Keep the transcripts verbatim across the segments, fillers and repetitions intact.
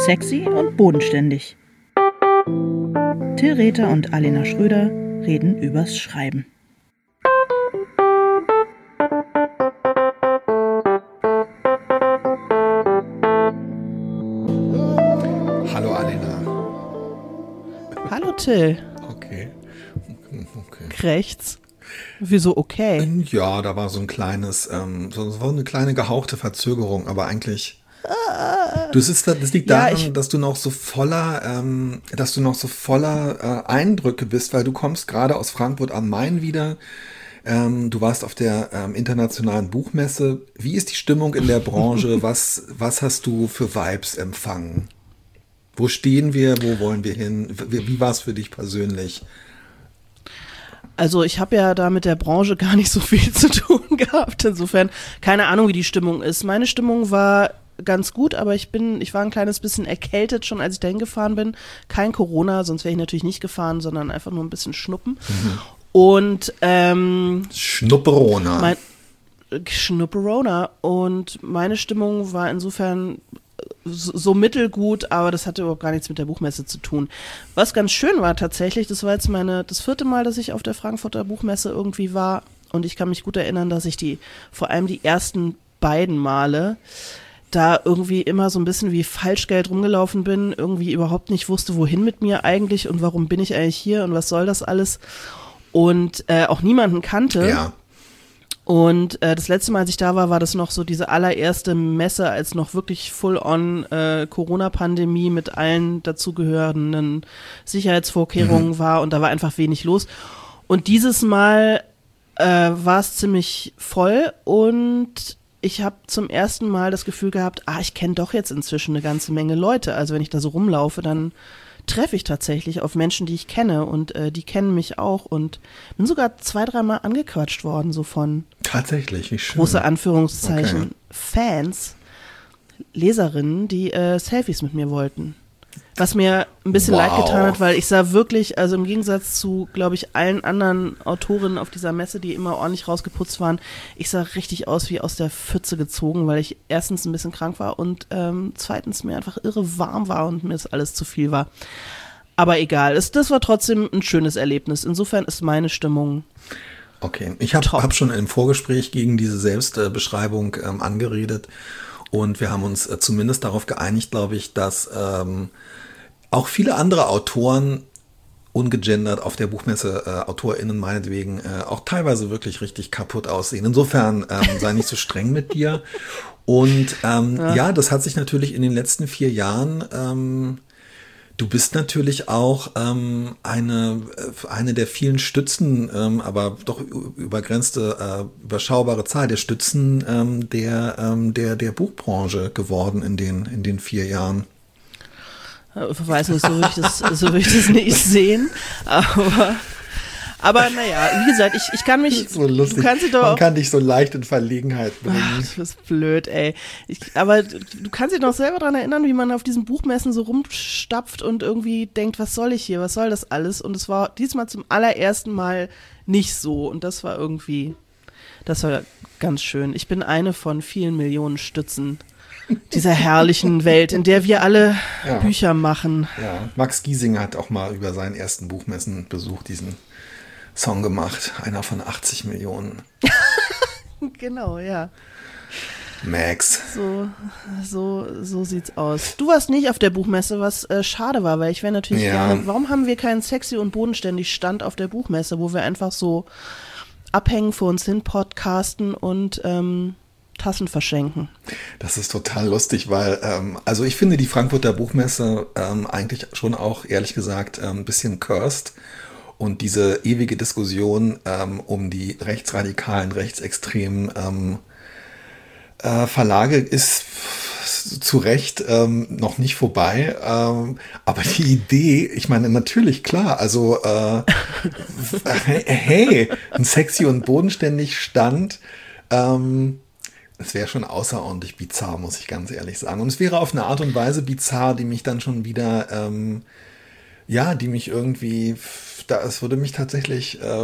Sexy und bodenständig. Till Rether und Alena Schröder reden übers Schreiben. Hallo Alena. Hallo Till. Okay. Okay. Rechts. Wieso okay? Ja, da war so ein kleines, ähm, so, so eine kleine gehauchte Verzögerung, aber eigentlich. Du, es ist, das liegt daran, ja, ich, dass du noch so voller, ähm, dass du noch so voller äh, Eindrücke bist, weil du kommst gerade aus Frankfurt am Main wieder. Ähm, du warst auf der ähm, internationalen Buchmesse. Wie ist die Stimmung in der Branche? Was, was hast du für Vibes empfangen? Wo stehen wir? Wo wollen wir hin? Wie, wie war es für dich persönlich? Also ich habe ja da mit der Branche gar nicht so viel zu tun gehabt. Insofern keine Ahnung, wie die Stimmung ist. Meine Stimmung war ganz gut, aber ich bin, ich war ein kleines bisschen erkältet schon, als ich dahin gefahren bin. Kein Corona, sonst wäre ich natürlich nicht gefahren, sondern einfach nur ein bisschen Schnuppen. Mhm. Und ähm, Schnupperona. Mein, Schnupperona. Und meine Stimmung war insofern so, so mittelgut, aber das hatte überhaupt gar nichts mit der Buchmesse zu tun. Was ganz schön war tatsächlich, das war jetzt meine, das vierte Mal, dass ich auf der Frankfurter Buchmesse irgendwie war, und ich kann mich gut erinnern, dass ich die, vor allem die ersten beiden Male, da irgendwie immer so ein bisschen wie Falschgeld rumgelaufen bin, irgendwie überhaupt nicht wusste, wohin mit mir eigentlich und warum bin ich eigentlich hier und was soll das alles, und äh, auch niemanden kannte. Ja. Und äh, das letzte Mal, als ich da war, war das noch so diese allererste Messe, als noch wirklich full-on äh, Corona-Pandemie mit allen dazugehörenden Sicherheitsvorkehrungen mhm. war, und da war einfach wenig los. Und dieses Mal äh, war es ziemlich voll, und ich habe zum ersten Mal das Gefühl gehabt, ah, ich kenne doch jetzt inzwischen eine ganze Menge Leute. Also wenn ich da so rumlaufe, dann treffe ich tatsächlich auf Menschen, die ich kenne, und äh, die kennen mich auch, und bin sogar zwei, dreimal angequatscht worden, so von tatsächlich, wie schön. Große Anführungszeichen, okay. Fans, Leserinnen, die äh, Selfies mit mir wollten. Was mir ein bisschen wow. leid getan hat, weil ich sah wirklich, also im Gegensatz zu, glaube ich, allen anderen Autorinnen auf dieser Messe, die immer ordentlich rausgeputzt waren, ich sah richtig aus wie aus der Pfütze gezogen, weil ich erstens ein bisschen krank war und ähm, zweitens mir einfach irre warm war und mir das alles zu viel war. Aber egal, es, das war trotzdem ein schönes Erlebnis. Insofern ist meine Stimmung okay. Ich habe hab schon im Vorgespräch gegen diese Selbstbeschreibung ähm, angeredet. Und wir haben uns äh, zumindest darauf geeinigt, glaube ich, dass ähm, auch viele andere Autoren, ungegendert auf der Buchmesse, äh, AutorInnen meinetwegen, äh, auch teilweise wirklich richtig kaputt aussehen. Insofern ähm, sei nicht so streng mit dir. Und ähm, ja. ja, das hat sich natürlich in den letzten vier Jahren, ähm, du bist natürlich auch ähm, eine, eine der vielen Stützen, ähm, aber doch übergrenzte, äh, überschaubare Zahl der Stützen ähm, der, ähm, der, der Buchbranche geworden in den, in den vier Jahren. Ich weiß nicht, so würde ich das, so will ich das nicht sehen, aber, aber naja, wie gesagt, ich, ich kann mich, so lustig. Du kannst dich doch Man kann dich so leicht in Verlegenheit bringen. Ach, das ist blöd, ey. Ich, aber du kannst dich noch selber daran erinnern, wie man auf diesen Buchmessen so rumstapft und irgendwie denkt, was soll ich hier, was soll das alles? Und es war diesmal zum allerersten Mal nicht so, und das war irgendwie, das war ganz schön. Ich bin eine von vielen Millionen Stützen dieser herrlichen Welt, in der wir alle ja. Bücher machen. Ja, Max Giesinger hat auch mal über seinen ersten Buchmessenbesuch diesen Song gemacht. Einer von achtzig Millionen. Genau, ja. Max. So, so, so sieht's aus. Du warst nicht auf der Buchmesse, was äh, schade war, weil ich wäre natürlich ja. gerne, warum haben wir keinen sexy und bodenständig Stand auf der Buchmesse, wo wir einfach so abhängen, vor uns hin podcasten und ähm, Tassen verschenken. Das ist total lustig, weil, ähm, also ich finde die Frankfurter Buchmesse ähm, eigentlich schon auch, ehrlich gesagt, ähm, ein bisschen cursed. Und diese ewige Diskussion ähm, um die rechtsradikalen, rechtsextremen ähm, äh, Verlage ist zu Recht ähm, noch nicht vorbei. Ähm, aber die Idee, ich meine, natürlich, klar, also äh, hey, ein sexy und bodenständig Stand, ähm, es wäre schon außerordentlich bizarr, muss ich ganz ehrlich sagen. Und es wäre auf eine Art und Weise bizarr, die mich dann schon wieder, ähm, ja, die mich irgendwie, da, es würde mich tatsächlich äh,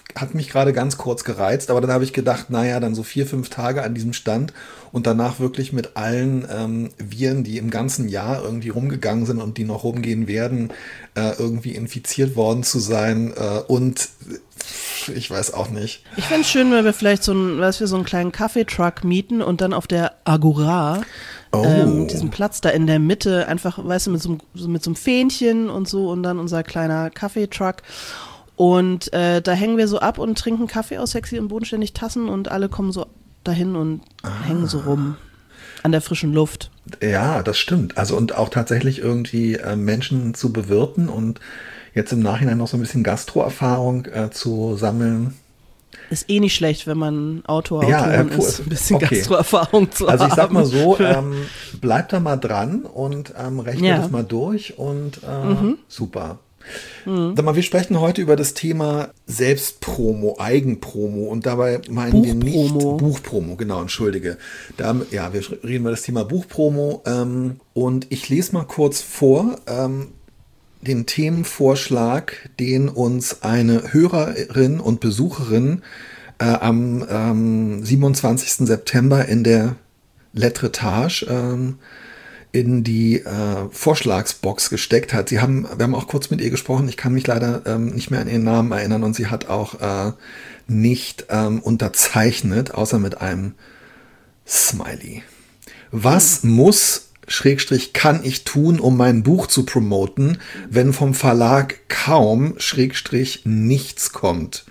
hat mich gerade ganz kurz gereizt, aber dann habe ich gedacht, naja, dann so vier, fünf Tage an diesem Stand und danach wirklich mit allen ähm, Viren, die im ganzen Jahr irgendwie rumgegangen sind und die noch rumgehen werden, äh, irgendwie infiziert worden zu sein äh, und ich weiß auch nicht. Ich fände es schön, wenn wir vielleicht so einen, weißt du, so einen kleinen Kaffeetruck mieten und dann auf der Agora, oh. ähm, diesen Platz da in der Mitte, einfach, weißt du, mit so, einem, so, mit so einem Fähnchen und so und dann unser kleiner Kaffeetruck. Und äh, da hängen wir so ab und trinken Kaffee aus sexy und bodenständig Tassen und alle kommen so dahin und ah. hängen so rum an der frischen Luft. Ja, das stimmt. Also und auch tatsächlich irgendwie äh, Menschen zu bewirten und jetzt im Nachhinein noch so ein bisschen Gastro-Erfahrung äh, zu sammeln. Ist eh nicht schlecht, wenn man Autor, ja, Autorin äh, ist, ein bisschen okay. Gastro-Erfahrung zu also haben. Also ich sag mal so, ähm, bleibt da mal dran und ähm, rechnet ja. das mal durch und äh, mhm. super. Mhm. Sag mal, wir sprechen heute über das Thema Selbstpromo, Eigenpromo und dabei meinen wir nicht Buchpromo, genau, entschuldige. Da, ja, wir reden über das Thema Buchpromo ähm, und ich lese mal kurz vor, ähm, den Themenvorschlag, den uns eine Hörerin und Besucherin äh, am ähm, siebenundzwanzigsten September in der Letretage ähm, in die äh, Vorschlagsbox gesteckt hat. Sie haben, wir haben auch kurz mit ihr gesprochen, ich kann mich leider ähm, nicht mehr an ihren Namen erinnern und sie hat auch äh, nicht ähm, unterzeichnet, außer mit einem Smiley. Was mhm. muss Schrägstrich kann ich tun, um mein Buch zu promoten, wenn vom Verlag kaum Schrägstrich nichts kommt?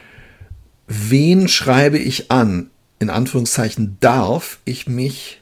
Wen schreibe ich an? In Anführungszeichen darf ich mich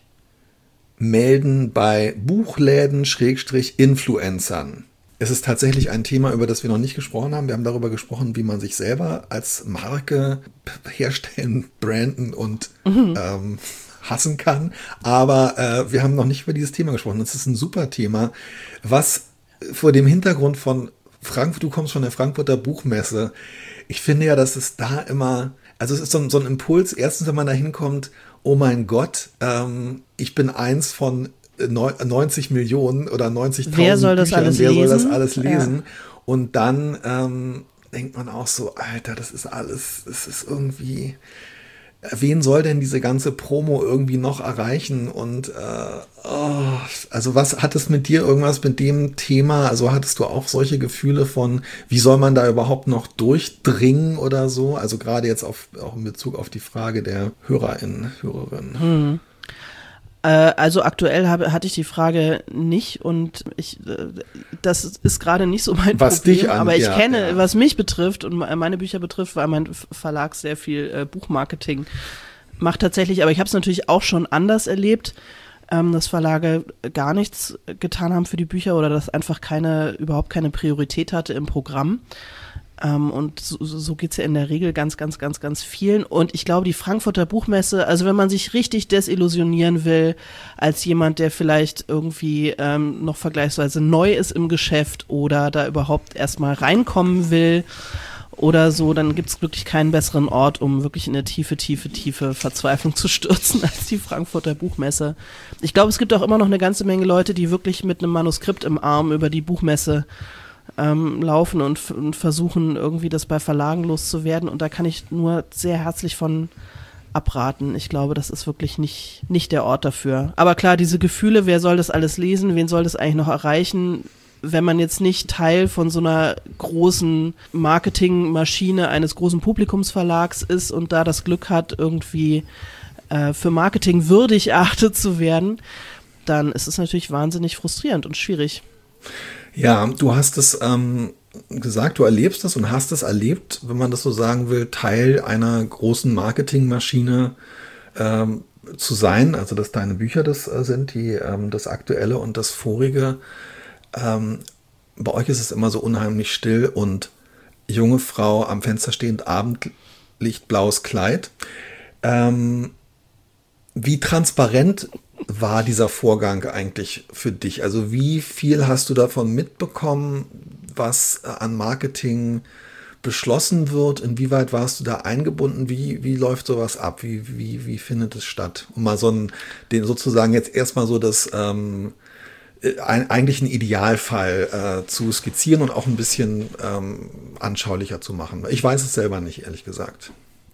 melden bei Buchläden Schrägstrich Influencern. Es ist tatsächlich ein Thema, über das wir noch nicht gesprochen haben. Wir haben darüber gesprochen, wie man sich selber als Marke herstellen, branden und mhm. ähm, hassen kann, aber äh, wir haben noch nicht über dieses Thema gesprochen. Das ist ein super Thema, was vor dem Hintergrund von Frankfurt, du kommst von der Frankfurter Buchmesse, ich finde ja, dass es da immer, also es ist so ein, so ein Impuls, erstens, wenn man da hinkommt, oh mein Gott, ähm, ich bin eins von neunzig Millionen oder neunzigtausend Wer soll das Büchern, alles wer lesen? soll das alles lesen? Ja. Und dann ähm, denkt man auch so, Alter, das ist alles, das ist irgendwie... Wen soll denn diese ganze Promo irgendwie noch erreichen? Und äh, oh, also was hat es mit dir irgendwas mit dem Thema? Also hattest du auch solche Gefühle von, wie soll man da überhaupt noch durchdringen oder so? Also gerade jetzt auf, auch in Bezug auf die Frage der HörerInnen, Hörerinnen. Hm. Also aktuell habe, hatte ich die Frage nicht und ich, das ist gerade nicht so mein was Problem, dich an, aber ich ja, kenne, ja. was mich betrifft und meine Bücher betrifft, weil mein Verlag sehr viel äh, Buchmarketing macht tatsächlich, aber ich habe es natürlich auch schon anders erlebt, ähm, dass Verlage gar nichts getan haben für die Bücher oder das einfach keine, überhaupt keine Priorität hatte im Programm. Um, und so, so geht's ja in der Regel ganz, ganz, ganz, ganz vielen. Und ich glaube, die Frankfurter Buchmesse, also wenn man sich richtig desillusionieren will, als jemand, der vielleicht irgendwie ähm, noch vergleichsweise neu ist im Geschäft oder da überhaupt erstmal reinkommen will oder so, dann gibt's wirklich keinen besseren Ort, um wirklich in eine tiefe, tiefe, tiefe Verzweiflung zu stürzen als die Frankfurter Buchmesse. Ich glaube, es gibt auch immer noch eine ganze Menge Leute, die wirklich mit einem Manuskript im Arm über die Buchmesse Ähm, laufen und, f- und versuchen irgendwie das bei Verlagen loszuwerden und da kann ich nur sehr herzlich von abraten. Ich glaube, das ist wirklich nicht, nicht der Ort dafür. Aber klar, diese Gefühle, wer soll das alles lesen, wen soll das eigentlich noch erreichen, wenn man jetzt nicht Teil von so einer großen Marketingmaschine eines großen Publikumsverlags ist und da das Glück hat, irgendwie äh, für Marketing würdig erachtet zu werden, dann ist es natürlich wahnsinnig frustrierend und schwierig. Ja, du hast es ähm, gesagt, du erlebst es und hast es erlebt, wenn man das so sagen will, Teil einer großen Marketingmaschine ähm, zu sein, also dass deine Bücher das äh, sind, die ähm, das Aktuelle und das Vorige. Ähm, bei euch ist es immer so unheimlich still und junge Frau am Fenster stehend, Abendlicht, blaues Kleid. Ähm, wie transparent war dieser Vorgang eigentlich für dich? Also wie viel hast du davon mitbekommen, was an Marketing beschlossen wird? Inwieweit warst du da eingebunden? Wie, wie läuft sowas ab? Wie, wie, wie findet es statt? Um mal so ein, den sozusagen jetzt erstmal so das, ähm, äh, ein, eigentlich einen Idealfall äh, zu skizzieren und auch ein bisschen ähm, anschaulicher zu machen. Ich weiß es selber nicht, ehrlich gesagt.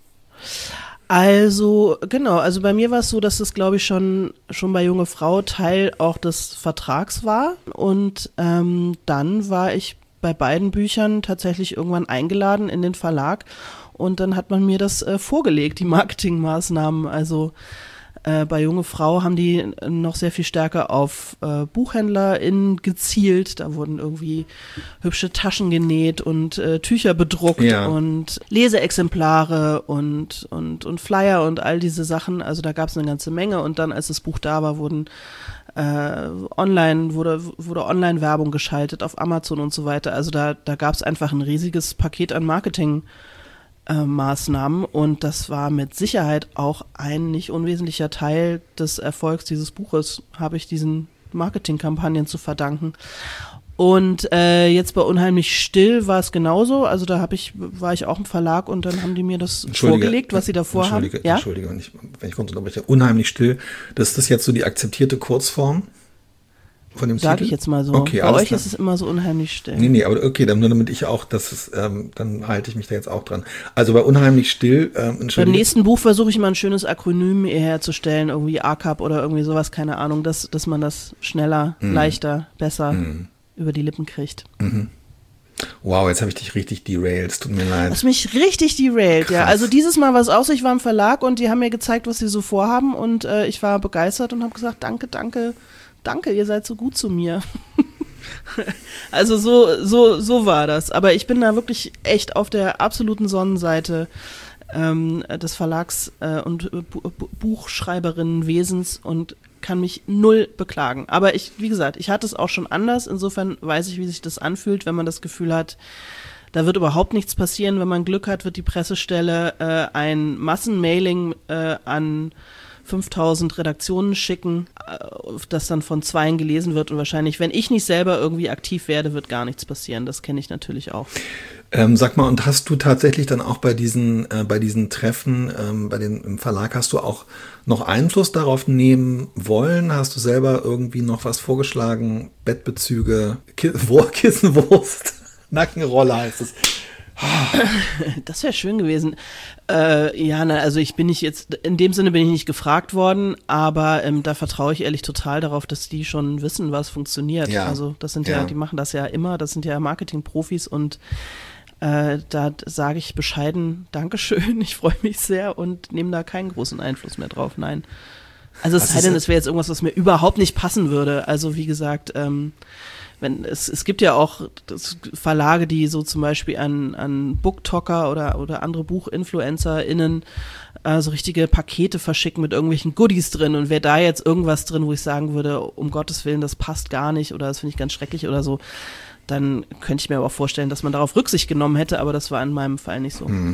Also, genau, also bei mir war es so, dass es, glaube ich, schon, schon bei Junge Frau Teil auch des Vertrags war. Und ähm, dann war ich bei beiden Büchern tatsächlich irgendwann eingeladen in den Verlag. Und dann hat man mir das äh, vorgelegt, die Marketingmaßnahmen. Also Äh, bei Junge Frau haben die noch sehr viel stärker auf äh, BuchhändlerInnen gezielt. Da wurden irgendwie hübsche Taschen genäht und äh, Tücher bedruckt ja. und Leseexemplare und, und, und Flyer und all diese Sachen. Also da gab es eine ganze Menge. Und dann, als das Buch da war, wurden äh, online, wurde, wurde Online-Werbung geschaltet auf Amazon und so weiter. Also da, da gab es einfach ein riesiges Paket an Marketing Maßnahmen und das war mit Sicherheit auch ein nicht unwesentlicher Teil des Erfolgs dieses Buches, habe ich diesen Marketingkampagnen zu verdanken. Und äh, jetzt bei Unheimlich still war es genauso, also da habe ich, war ich auch im Verlag und dann haben die mir das vorgelegt, was sie davor Entschuldige, haben. Ja? Entschuldige, wenn ich, wenn ich kurz unterbreche. Unheimlich still, das ist das jetzt so die akzeptierte Kurzform? Von dem Sag Titel? ich jetzt mal so. Okay, bei euch klar. ist es immer so unheimlich still. Nee, nee, aber okay, dann nur damit ich auch, das ist, ähm, dann halte ich mich da jetzt auch dran. Also bei Unheimlich still, ähm, beim nächsten Buch versuche ich mal ein schönes Akronym herzustellen, irgendwie A C A P oder irgendwie sowas, keine Ahnung, dass, dass man das schneller, mhm. leichter, besser mhm. über die Lippen kriegt. Mhm. Wow, jetzt habe ich dich richtig derailed, es tut mir leid. Du hast mich richtig derailed, Krass. ja. Also dieses Mal war es auch so, ich war im Verlag und die haben mir gezeigt, was sie so vorhaben und äh, ich war begeistert und habe gesagt, danke, danke, Danke, ihr seid so gut zu mir. Also so, so, so war das. Aber ich bin da wirklich echt auf der absoluten Sonnenseite ähm, des Verlags äh, und Bu- Bu- Buchschreiberinnenwesens und kann mich null beklagen. Aber ich, wie gesagt, ich hatte es auch schon anders. Insofern weiß ich, wie sich das anfühlt, wenn man das Gefühl hat, da wird überhaupt nichts passieren. Wenn man Glück hat, wird die Pressestelle äh, ein Massenmailing äh, an fünftausend Redaktionen schicken, das dann von zweien gelesen wird und wahrscheinlich, wenn ich nicht selber irgendwie aktiv werde, wird gar nichts passieren. Das kenne ich natürlich auch. Ähm, sag mal, und hast du tatsächlich dann auch bei diesen, äh, bei diesen Treffen, ähm, bei den im Verlag, hast du auch noch Einfluss darauf nehmen wollen? Hast du selber irgendwie noch was vorgeschlagen? Bettbezüge, Ki- Kissenwurst, Nackenrolle heißt es. Das wäre schön gewesen. Äh, ja, na, also ich bin nicht jetzt, in dem Sinne bin ich nicht gefragt worden, aber ähm, da vertraue ich ehrlich total darauf, dass die schon wissen, was funktioniert. Ja. Also das sind ja, ja, die machen das ja immer, das sind ja Marketingprofis und äh, da sage ich bescheiden, Dankeschön, ich freue mich sehr und nehme da keinen großen Einfluss mehr drauf, nein. Also es sei denn, es wäre jetzt irgendwas, was mir überhaupt nicht passen würde. Also wie gesagt, ähm, wenn es, es gibt ja auch Verlage, die so zum Beispiel an, an BookToker oder, oder andere BuchinfluencerInnen äh, so richtige Pakete verschicken mit irgendwelchen Goodies drin und wäre da jetzt irgendwas drin, wo ich sagen würde, um Gottes Willen, das passt gar nicht oder das finde ich ganz schrecklich oder so, dann könnte ich mir aber auch vorstellen, dass man darauf Rücksicht genommen hätte, aber das war in meinem Fall nicht so. Hm.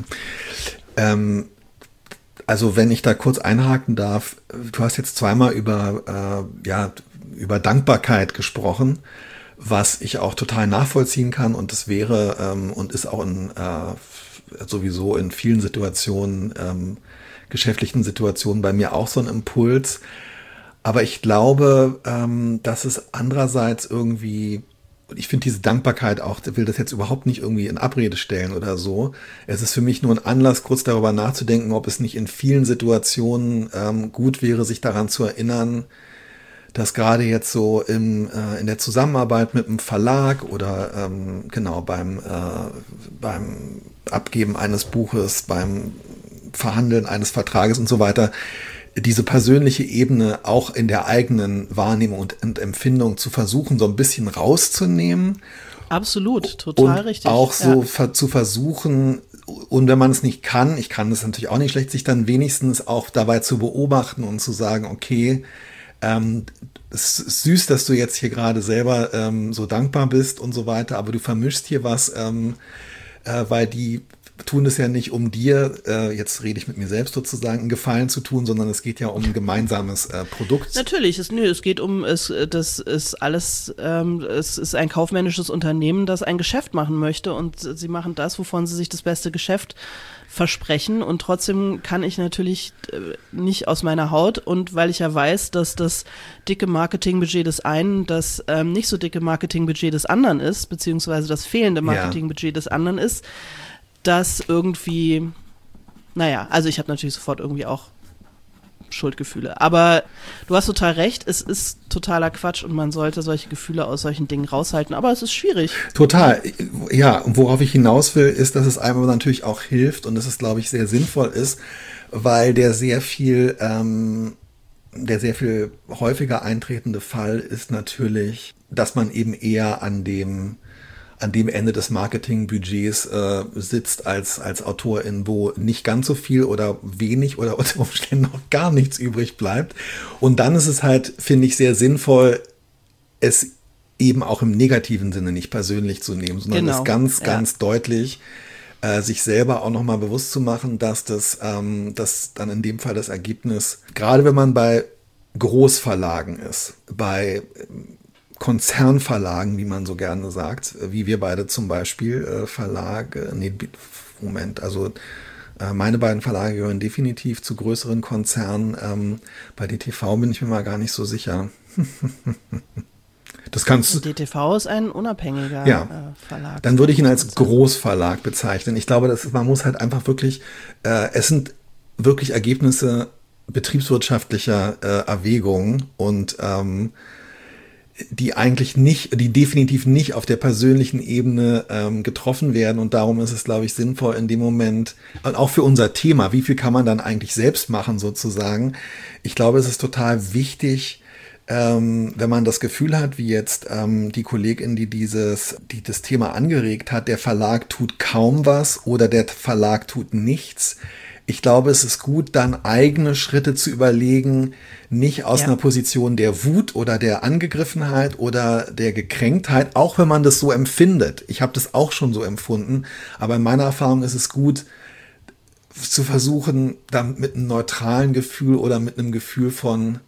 Ähm, also wenn ich da kurz einhaken darf, du hast jetzt zweimal über, äh, ja, über Dankbarkeit gesprochen, was ich auch total nachvollziehen kann und das wäre ähm, und ist auch in, äh, sowieso in vielen Situationen, ähm, geschäftlichen Situationen bei mir auch so ein Impuls. Aber ich glaube, ähm, dass es andererseits irgendwie, ich finde diese Dankbarkeit auch, will das jetzt überhaupt nicht irgendwie in Abrede stellen oder so. Es ist für mich nur ein Anlass, kurz darüber nachzudenken, ob es nicht in vielen Situationen ähm, gut wäre, sich daran zu erinnern, dass gerade jetzt so im, äh, in der Zusammenarbeit mit einem Verlag oder ähm, genau beim, äh, beim Abgeben eines Buches, beim Verhandeln eines Vertrages und so weiter, diese persönliche Ebene auch in der eigenen Wahrnehmung und, und Empfindung zu versuchen, so ein bisschen rauszunehmen. Absolut, total und richtig. Auch so ja. ver- zu versuchen, und wenn man es nicht kann, ich kann das natürlich auch nicht schlecht, sich dann wenigstens auch dabei zu beobachten und zu sagen, okay, Ähm, es ist süß, dass du jetzt hier gerade selber ähm, so dankbar bist und so weiter, aber du vermischst hier was, ähm, äh, weil die tun es ja nicht, um dir, äh, jetzt rede ich mit mir selbst sozusagen, einen Gefallen zu tun, sondern es geht ja um ein gemeinsames äh, Produkt. Natürlich, es, nö, es geht um, es, das ist alles, ähm, es ist ein kaufmännisches Unternehmen, das ein Geschäft machen möchte und sie machen das, wovon sie sich das beste Geschäft versprechen und trotzdem kann ich natürlich äh, nicht aus meiner Haut und weil ich ja weiß, dass das dicke Marketingbudget des einen das ähm, nicht so dicke Marketingbudget des anderen ist, beziehungsweise das fehlende Marketingbudget ja. des anderen ist, dass irgendwie, naja, also ich habe natürlich sofort irgendwie auch Schuldgefühle. Aber du hast total recht, es ist totaler Quatsch und man sollte solche Gefühle aus solchen Dingen raushalten. Aber es ist schwierig. Total. Ja, und worauf ich hinaus will, ist, dass es einem natürlich auch hilft und dass es, glaube ich, sehr sinnvoll ist, weil der sehr viel, ähm, der sehr viel häufiger eintretende Fall ist natürlich, dass man eben eher an dem an dem Ende des Marketingbudgets äh, sitzt als als Autorin, wo nicht ganz so viel oder wenig oder unter Umständen noch gar nichts übrig bleibt. Und dann ist es halt, finde ich, sehr sinnvoll, es eben auch im negativen Sinne nicht persönlich zu nehmen, sondern genau. es ganz, ganz ja. deutlich äh, sich selber auch nochmal bewusst zu machen, dass das, ähm, dass dann in dem Fall das Ergebnis, gerade wenn man bei Großverlagen ist, bei Konzernverlagen, wie man so gerne sagt, wie wir beide zum Beispiel äh, Verlage, nee, Moment, also äh, meine beiden Verlage gehören definitiv zu größeren Konzernen. Ähm, bei D T V bin ich mir mal gar nicht so sicher. Das kannst du. D T V ist ein unabhängiger ja, äh, Verlag. Dann würde ich ihn als Großverlag bezeichnen. Ich glaube, das ist, man muss halt einfach wirklich, äh, es sind wirklich Ergebnisse betriebswirtschaftlicher äh, Erwägungen und ähm, die eigentlich nicht, die definitiv nicht auf der persönlichen Ebene ähm, getroffen werden. Und darum ist es, glaube ich, sinnvoll in dem Moment, und auch für unser Thema, wie viel kann man dann eigentlich selbst machen sozusagen. Ich glaube, es ist total wichtig, ähm, wenn man das Gefühl hat, wie jetzt ähm, die Kollegin, die dieses, die das Thema angeregt hat, der Verlag tut kaum was oder der Verlag tut nichts. Ich glaube, es ist gut, dann eigene Schritte zu überlegen, nicht aus ja. einer Position der Wut oder der Angegriffenheit oder der Gekränktheit, auch wenn man das so empfindet. Ich habe das auch schon so empfunden, aber in meiner Erfahrung ist es gut, zu versuchen, dann mit einem neutralen Gefühl oder mit einem Gefühl von,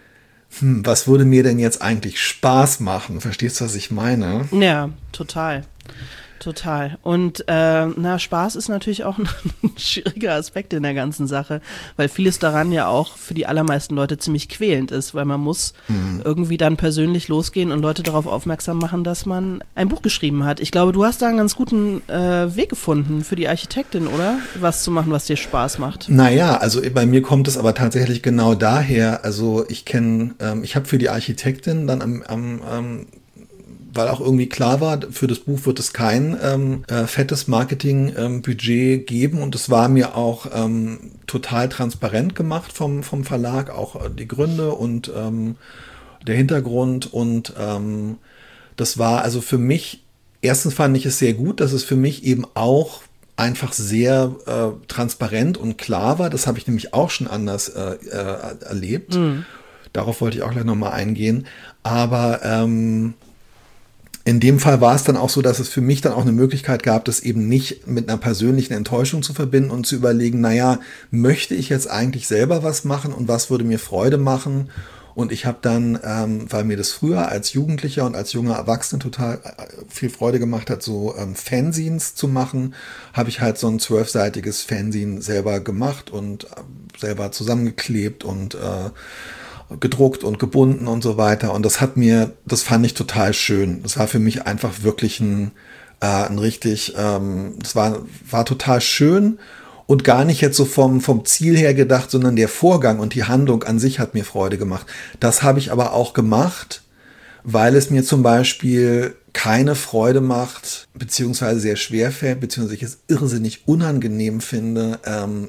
hm, was würde mir denn jetzt eigentlich Spaß machen? Verstehst du, was ich meine? Ja, total. Total. Und äh, na, Spaß ist natürlich auch ein, ein schwieriger Aspekt in der ganzen Sache, weil vieles daran ja auch für die allermeisten Leute ziemlich quälend ist, weil man muss mhm. irgendwie dann persönlich losgehen und Leute darauf aufmerksam machen, dass man ein Buch geschrieben hat. Ich glaube, du hast da einen ganz guten äh, Weg gefunden für die Architektin, oder? Was zu machen, was dir Spaß macht. Naja, also bei mir kommt es aber tatsächlich genau daher, also ich kenne, ähm, ich habe für die Architektin dann am, am, am weil auch irgendwie klar war, für das Buch wird es kein ähm, äh, fettes Marketingbudget ähm, geben und es war mir auch ähm, total transparent gemacht vom, vom Verlag, auch äh, die Gründe und ähm, der Hintergrund und ähm, das war also für mich, erstens fand ich es sehr gut, dass es für mich eben auch einfach sehr äh, transparent und klar war, das habe ich nämlich auch schon anders äh, äh, erlebt, mhm. Darauf wollte ich auch gleich nochmal eingehen, aber ähm, in dem Fall war es dann auch so, dass es für mich dann auch eine Möglichkeit gab, das eben nicht mit einer persönlichen Enttäuschung zu verbinden und zu überlegen, naja, möchte ich jetzt eigentlich selber was machen und was würde mir Freude machen? Und ich habe dann, ähm, weil mir das früher als Jugendlicher und als junger Erwachsener total viel Freude gemacht hat, so ähm, Fanzines zu machen, habe ich halt so ein zwölfseitiges Fanzine selber gemacht und äh, selber zusammengeklebt und äh, gedruckt und gebunden und so weiter. Und das hat mir, das fand ich total schön. Das war für mich einfach wirklich ein, äh, ein richtig, ähm, das war, war total schön und gar nicht jetzt so vom, vom Ziel her gedacht, sondern der Vorgang und die Handlung an sich hat mir Freude gemacht. Das habe ich aber auch gemacht, weil es mir zum Beispiel keine Freude macht, beziehungsweise sehr schwer fällt, beziehungsweise ich es irrsinnig unangenehm finde, ähm,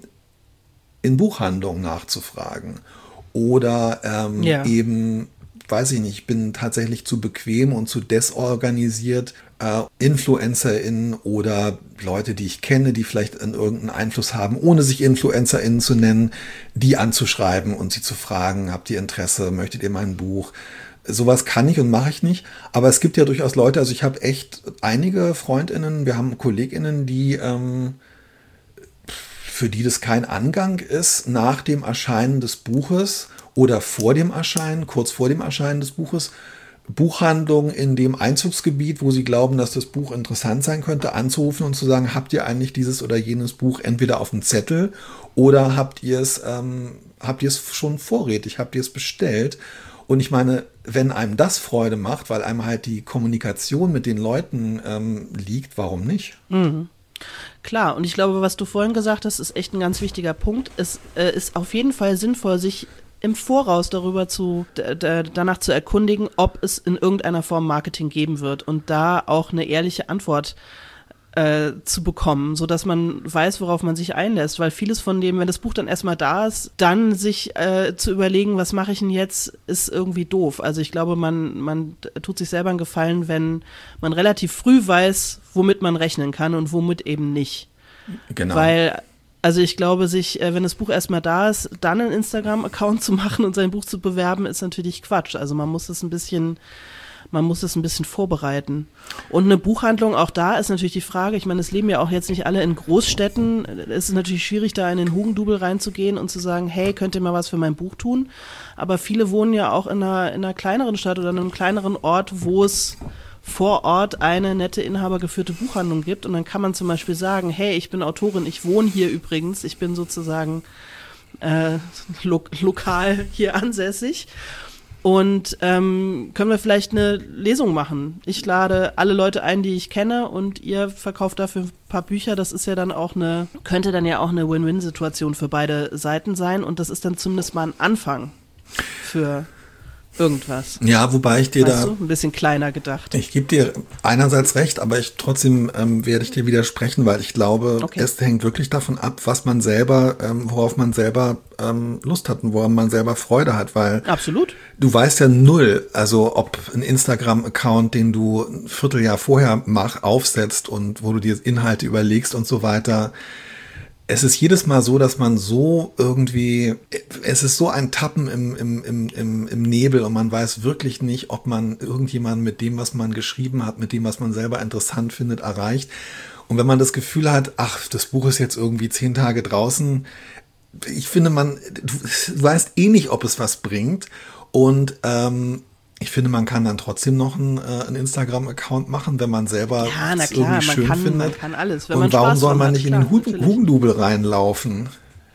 in Buchhandlungen nachzufragen. Oder ähm, ja. eben, weiß ich nicht, ich bin tatsächlich zu bequem und zu desorganisiert, äh, InfluencerInnen oder Leute, die ich kenne, die vielleicht einen irgendeinen Einfluss haben, ohne sich InfluencerInnen zu nennen, die anzuschreiben und sie zu fragen, habt ihr Interesse, möchtet ihr mein Buch? Sowas kann ich und mache ich nicht, aber es gibt ja durchaus Leute, also ich habe echt einige FreundInnen, wir haben KollegInnen, die ähm, für die das kein Angang ist, nach dem Erscheinen des Buches oder vor dem Erscheinen, kurz vor dem Erscheinen des Buches, Buchhandlungen in dem Einzugsgebiet, wo sie glauben, dass das Buch interessant sein könnte, anzurufen und zu sagen, habt ihr eigentlich dieses oder jenes Buch entweder auf dem Zettel oder habt ihr es, ähm, habt ihr es schon vorrätig, habt ihr es bestellt? Und ich meine, wenn einem das Freude macht, weil einem halt die Kommunikation mit den Leuten ähm, liegt, warum nicht? Mhm. Klar, und ich glaube, was du vorhin gesagt hast, ist echt ein ganz wichtiger Punkt. Es äh, ist auf jeden Fall sinnvoll, sich im Voraus darüber zu, d- d- danach zu erkundigen, ob es in irgendeiner Form Marketing geben wird und da auch eine ehrliche Antwort äh, zu bekommen, sodass man weiß, worauf man sich einlässt, weil vieles von dem, wenn das Buch dann erstmal da ist, dann sich äh, zu überlegen, was mache ich denn jetzt, ist irgendwie doof. Also ich glaube, man, man tut sich selber einen Gefallen, wenn man relativ früh weiß, womit man rechnen kann und womit eben nicht. Genau. Weil Also ich glaube, sich, äh, wenn das Buch erstmal da ist, dann einen Instagram-Account zu machen und sein Buch zu bewerben, ist natürlich Quatsch. Also man muss es ein bisschen, man muss es ein bisschen vorbereiten. Und eine Buchhandlung, auch da ist natürlich die Frage, ich meine, es leben ja auch jetzt nicht alle in Großstädten. Es ist natürlich schwierig, da in den Hugendubel reinzugehen und zu sagen, hey, könnt ihr mal was für mein Buch tun? Aber viele wohnen ja auch in einer, in einer kleineren Stadt oder in einem kleineren Ort, wo es vor Ort eine nette inhabergeführte Buchhandlung gibt und dann kann man zum Beispiel sagen, hey, ich bin Autorin, ich wohne hier übrigens, ich bin sozusagen äh, lo- lokal hier ansässig und ähm, können wir vielleicht eine Lesung machen. Ich lade alle Leute ein, die ich kenne und ihr verkauft dafür ein paar Bücher, das ist ja dann auch eine, könnte dann ja auch eine Win-Win-Situation für beide Seiten sein und das ist dann zumindest mal ein Anfang für irgendwas. Ja, wobei ich dir weißt da du, ein bisschen kleiner gedacht. Ich gebe dir einerseits recht, aber ich trotzdem ähm, werde ich dir widersprechen, weil ich glaube, Okay. es hängt wirklich davon ab, was man selber, ähm, worauf man selber ähm, Lust hat und woran man selber Freude hat, weil Absolut. du weißt ja null, also ob ein Instagram-Account, den du ein Vierteljahr vorher mach, aufsetzt und wo du dir Inhalte überlegst und so weiter. Es ist jedes Mal so, dass man so irgendwie, es ist so ein Tappen im, im, im, im, im Nebel und man weiß wirklich nicht, ob man irgendjemanden mit dem, was man geschrieben hat, mit dem, was man selber interessant findet, erreicht. Und wenn man das Gefühl hat, ach, das Buch ist jetzt irgendwie zehn Tage draußen, ich finde, man, du, du weißt eh nicht, ob es was bringt. Und ähm, ich finde, man kann dann trotzdem noch einen, äh, einen Instagram-Account machen, wenn man selber Ja, na es klar, irgendwie man schön kann, findet. man kann alles. Wenn Und man warum Spaß soll dran man hat, nicht klar, in den Hu- natürlich. Hugendubel reinlaufen?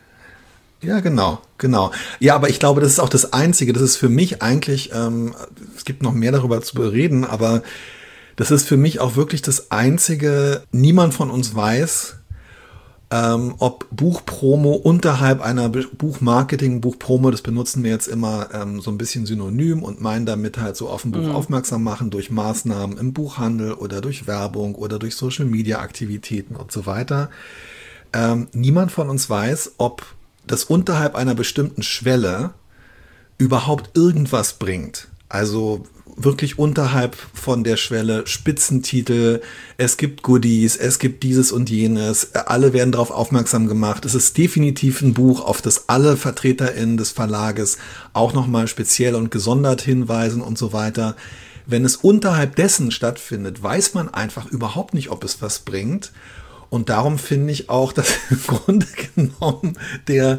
Ja, genau, genau. Ja, aber ich glaube, das ist auch das Einzige. Das ist für mich eigentlich, ähm, es gibt noch mehr darüber zu bereden, aber das ist für mich auch wirklich das Einzige. Niemand von uns weiß, ähm, ob Buchpromo unterhalb einer Be- Buchmarketing, Buchpromo, das benutzen wir jetzt immer ähm, so ein bisschen synonym und meinen damit halt so auf ein Buch aufmerksam machen durch Maßnahmen im Buchhandel oder durch Werbung oder durch Social-Media-Aktivitäten und so weiter. Ähm, niemand von uns weiß, ob das unterhalb einer bestimmten Schwelle überhaupt irgendwas bringt. Also wirklich unterhalb von der Schwelle Spitzentitel, es gibt Goodies, es gibt dieses und jenes, alle werden darauf aufmerksam gemacht. Es ist definitiv ein Buch, auf das alle VertreterInnen des Verlages auch nochmal speziell und gesondert hinweisen und so weiter. Wenn es unterhalb dessen stattfindet, weiß man einfach überhaupt nicht, ob es was bringt. Und darum finde ich auch, dass im Grunde genommen der,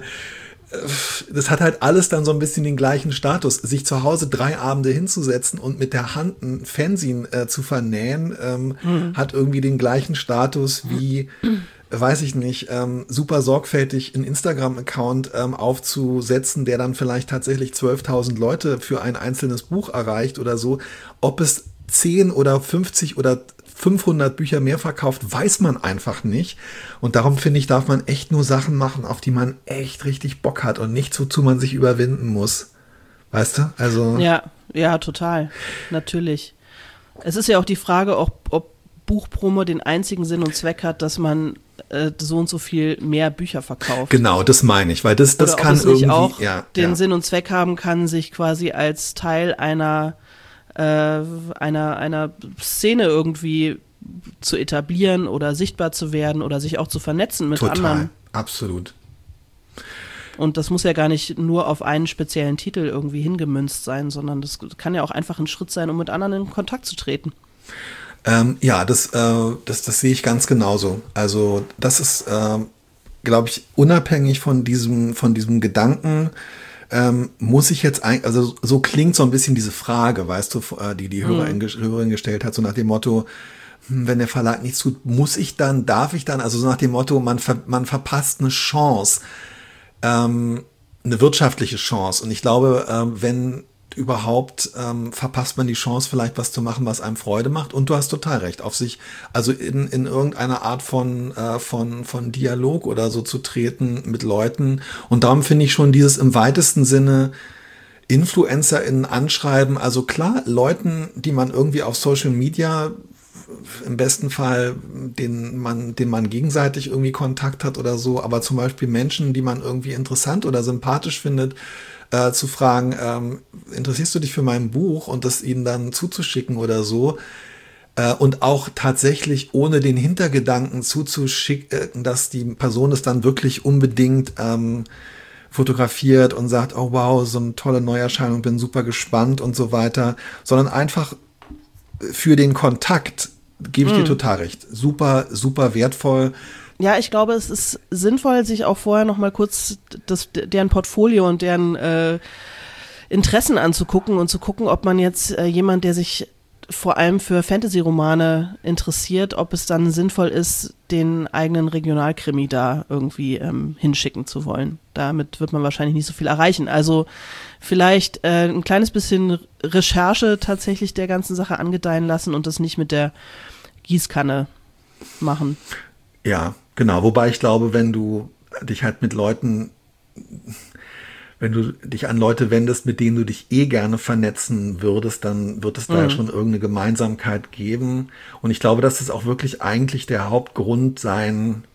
das hat halt alles dann so ein bisschen den gleichen Status. Sich zu Hause drei Abende hinzusetzen und mit der Hand ein Fernsehen äh, zu vernähen, ähm, mhm. hat irgendwie den gleichen Status wie, weiß ich nicht, ähm, super sorgfältig einen Instagram-Account ähm, aufzusetzen, der dann vielleicht tatsächlich zwölftausend Leute für ein einzelnes Buch erreicht oder so. Ob es zehn oder fünfzig oder fünfhundert Bücher mehr verkauft, weiß man einfach nicht. Und darum finde ich, darf man echt nur Sachen machen, auf die man echt richtig Bock hat und nicht wozu man sich überwinden muss. Weißt du? Also. Ja, ja, total. Natürlich. Es ist ja auch die Frage, ob, ob Buchpromo den einzigen Sinn und Zweck hat, dass man äh, so und so viel mehr Bücher verkauft. Genau, das meine ich, weil das, das Oder kann ob es nicht irgendwie auch ja, den ja. Sinn und Zweck haben kann, sich quasi als Teil einer äh, einer einer Szene irgendwie zu etablieren oder sichtbar zu werden oder sich auch zu vernetzen mit Total, anderen. absolut. Und das muss ja gar nicht nur auf einen speziellen Titel irgendwie hingemünzt sein, sondern das kann ja auch einfach ein Schritt sein, um mit anderen in Kontakt zu treten. Ähm, ja, das, äh, das, das sehe ich ganz genauso. Also das ist, äh, glaube ich, unabhängig von diesem, von diesem Gedanken, ähm, muss ich jetzt eigentlich, also so klingt so ein bisschen diese Frage, weißt du, die die Hörerin, mhm. Hörerin gestellt hat, so nach dem Motto, wenn der Verlag nichts tut, muss ich dann, darf ich dann, also so nach dem Motto, man, ver, man verpasst eine Chance, ähm, eine wirtschaftliche Chance. Und ich glaube, ähm, wenn überhaupt, ähm, verpasst man die Chance, vielleicht was zu machen, was einem Freude macht. Und du hast total recht, auf sich, also in, in irgendeiner Art von, äh, von, von Dialog oder so zu treten mit Leuten. Und darum finde ich schon dieses im weitesten Sinne InfluencerInnen anschreiben. Also klar, Leuten, die man irgendwie auf Social Media im besten Fall, den man, den man gegenseitig irgendwie Kontakt hat oder so, aber zum Beispiel Menschen, die man irgendwie interessant oder sympathisch findet, äh, zu fragen, ähm, interessierst du dich für mein Buch und das ihnen dann zuzuschicken oder so, äh, und auch tatsächlich ohne den Hintergedanken zuzuschicken, dass die Person es dann wirklich unbedingt ähm, fotografiert und sagt, oh wow, so eine tolle Neuerscheinung, bin super gespannt und so weiter, sondern einfach für den Kontakt, gebe ich mm. dir total recht, super, super wertvoll. Ja, ich glaube, es ist sinnvoll, sich auch vorher noch mal kurz das, deren Portfolio und deren äh, Interessen anzugucken und zu gucken, ob man jetzt äh, jemand, der sich vor allem für Fantasy-Romane interessiert, ob es dann sinnvoll ist, den eigenen Regionalkrimi da irgendwie ähm, hinschicken zu wollen. Damit wird man wahrscheinlich nicht so viel erreichen. Also vielleicht äh, ein kleines bisschen Recherche tatsächlich der ganzen Sache angedeihen lassen und das nicht mit der Gießkanne machen. Ja, genau. Wobei ich glaube, wenn du dich halt mit Leuten, wenn du dich an Leute wendest, mit denen du dich eh gerne vernetzen würdest, dann wird es da mhm. ja schon irgendeine Gemeinsamkeit geben. Und ich glaube, dass es auch wirklich eigentlich der Hauptgrund sein,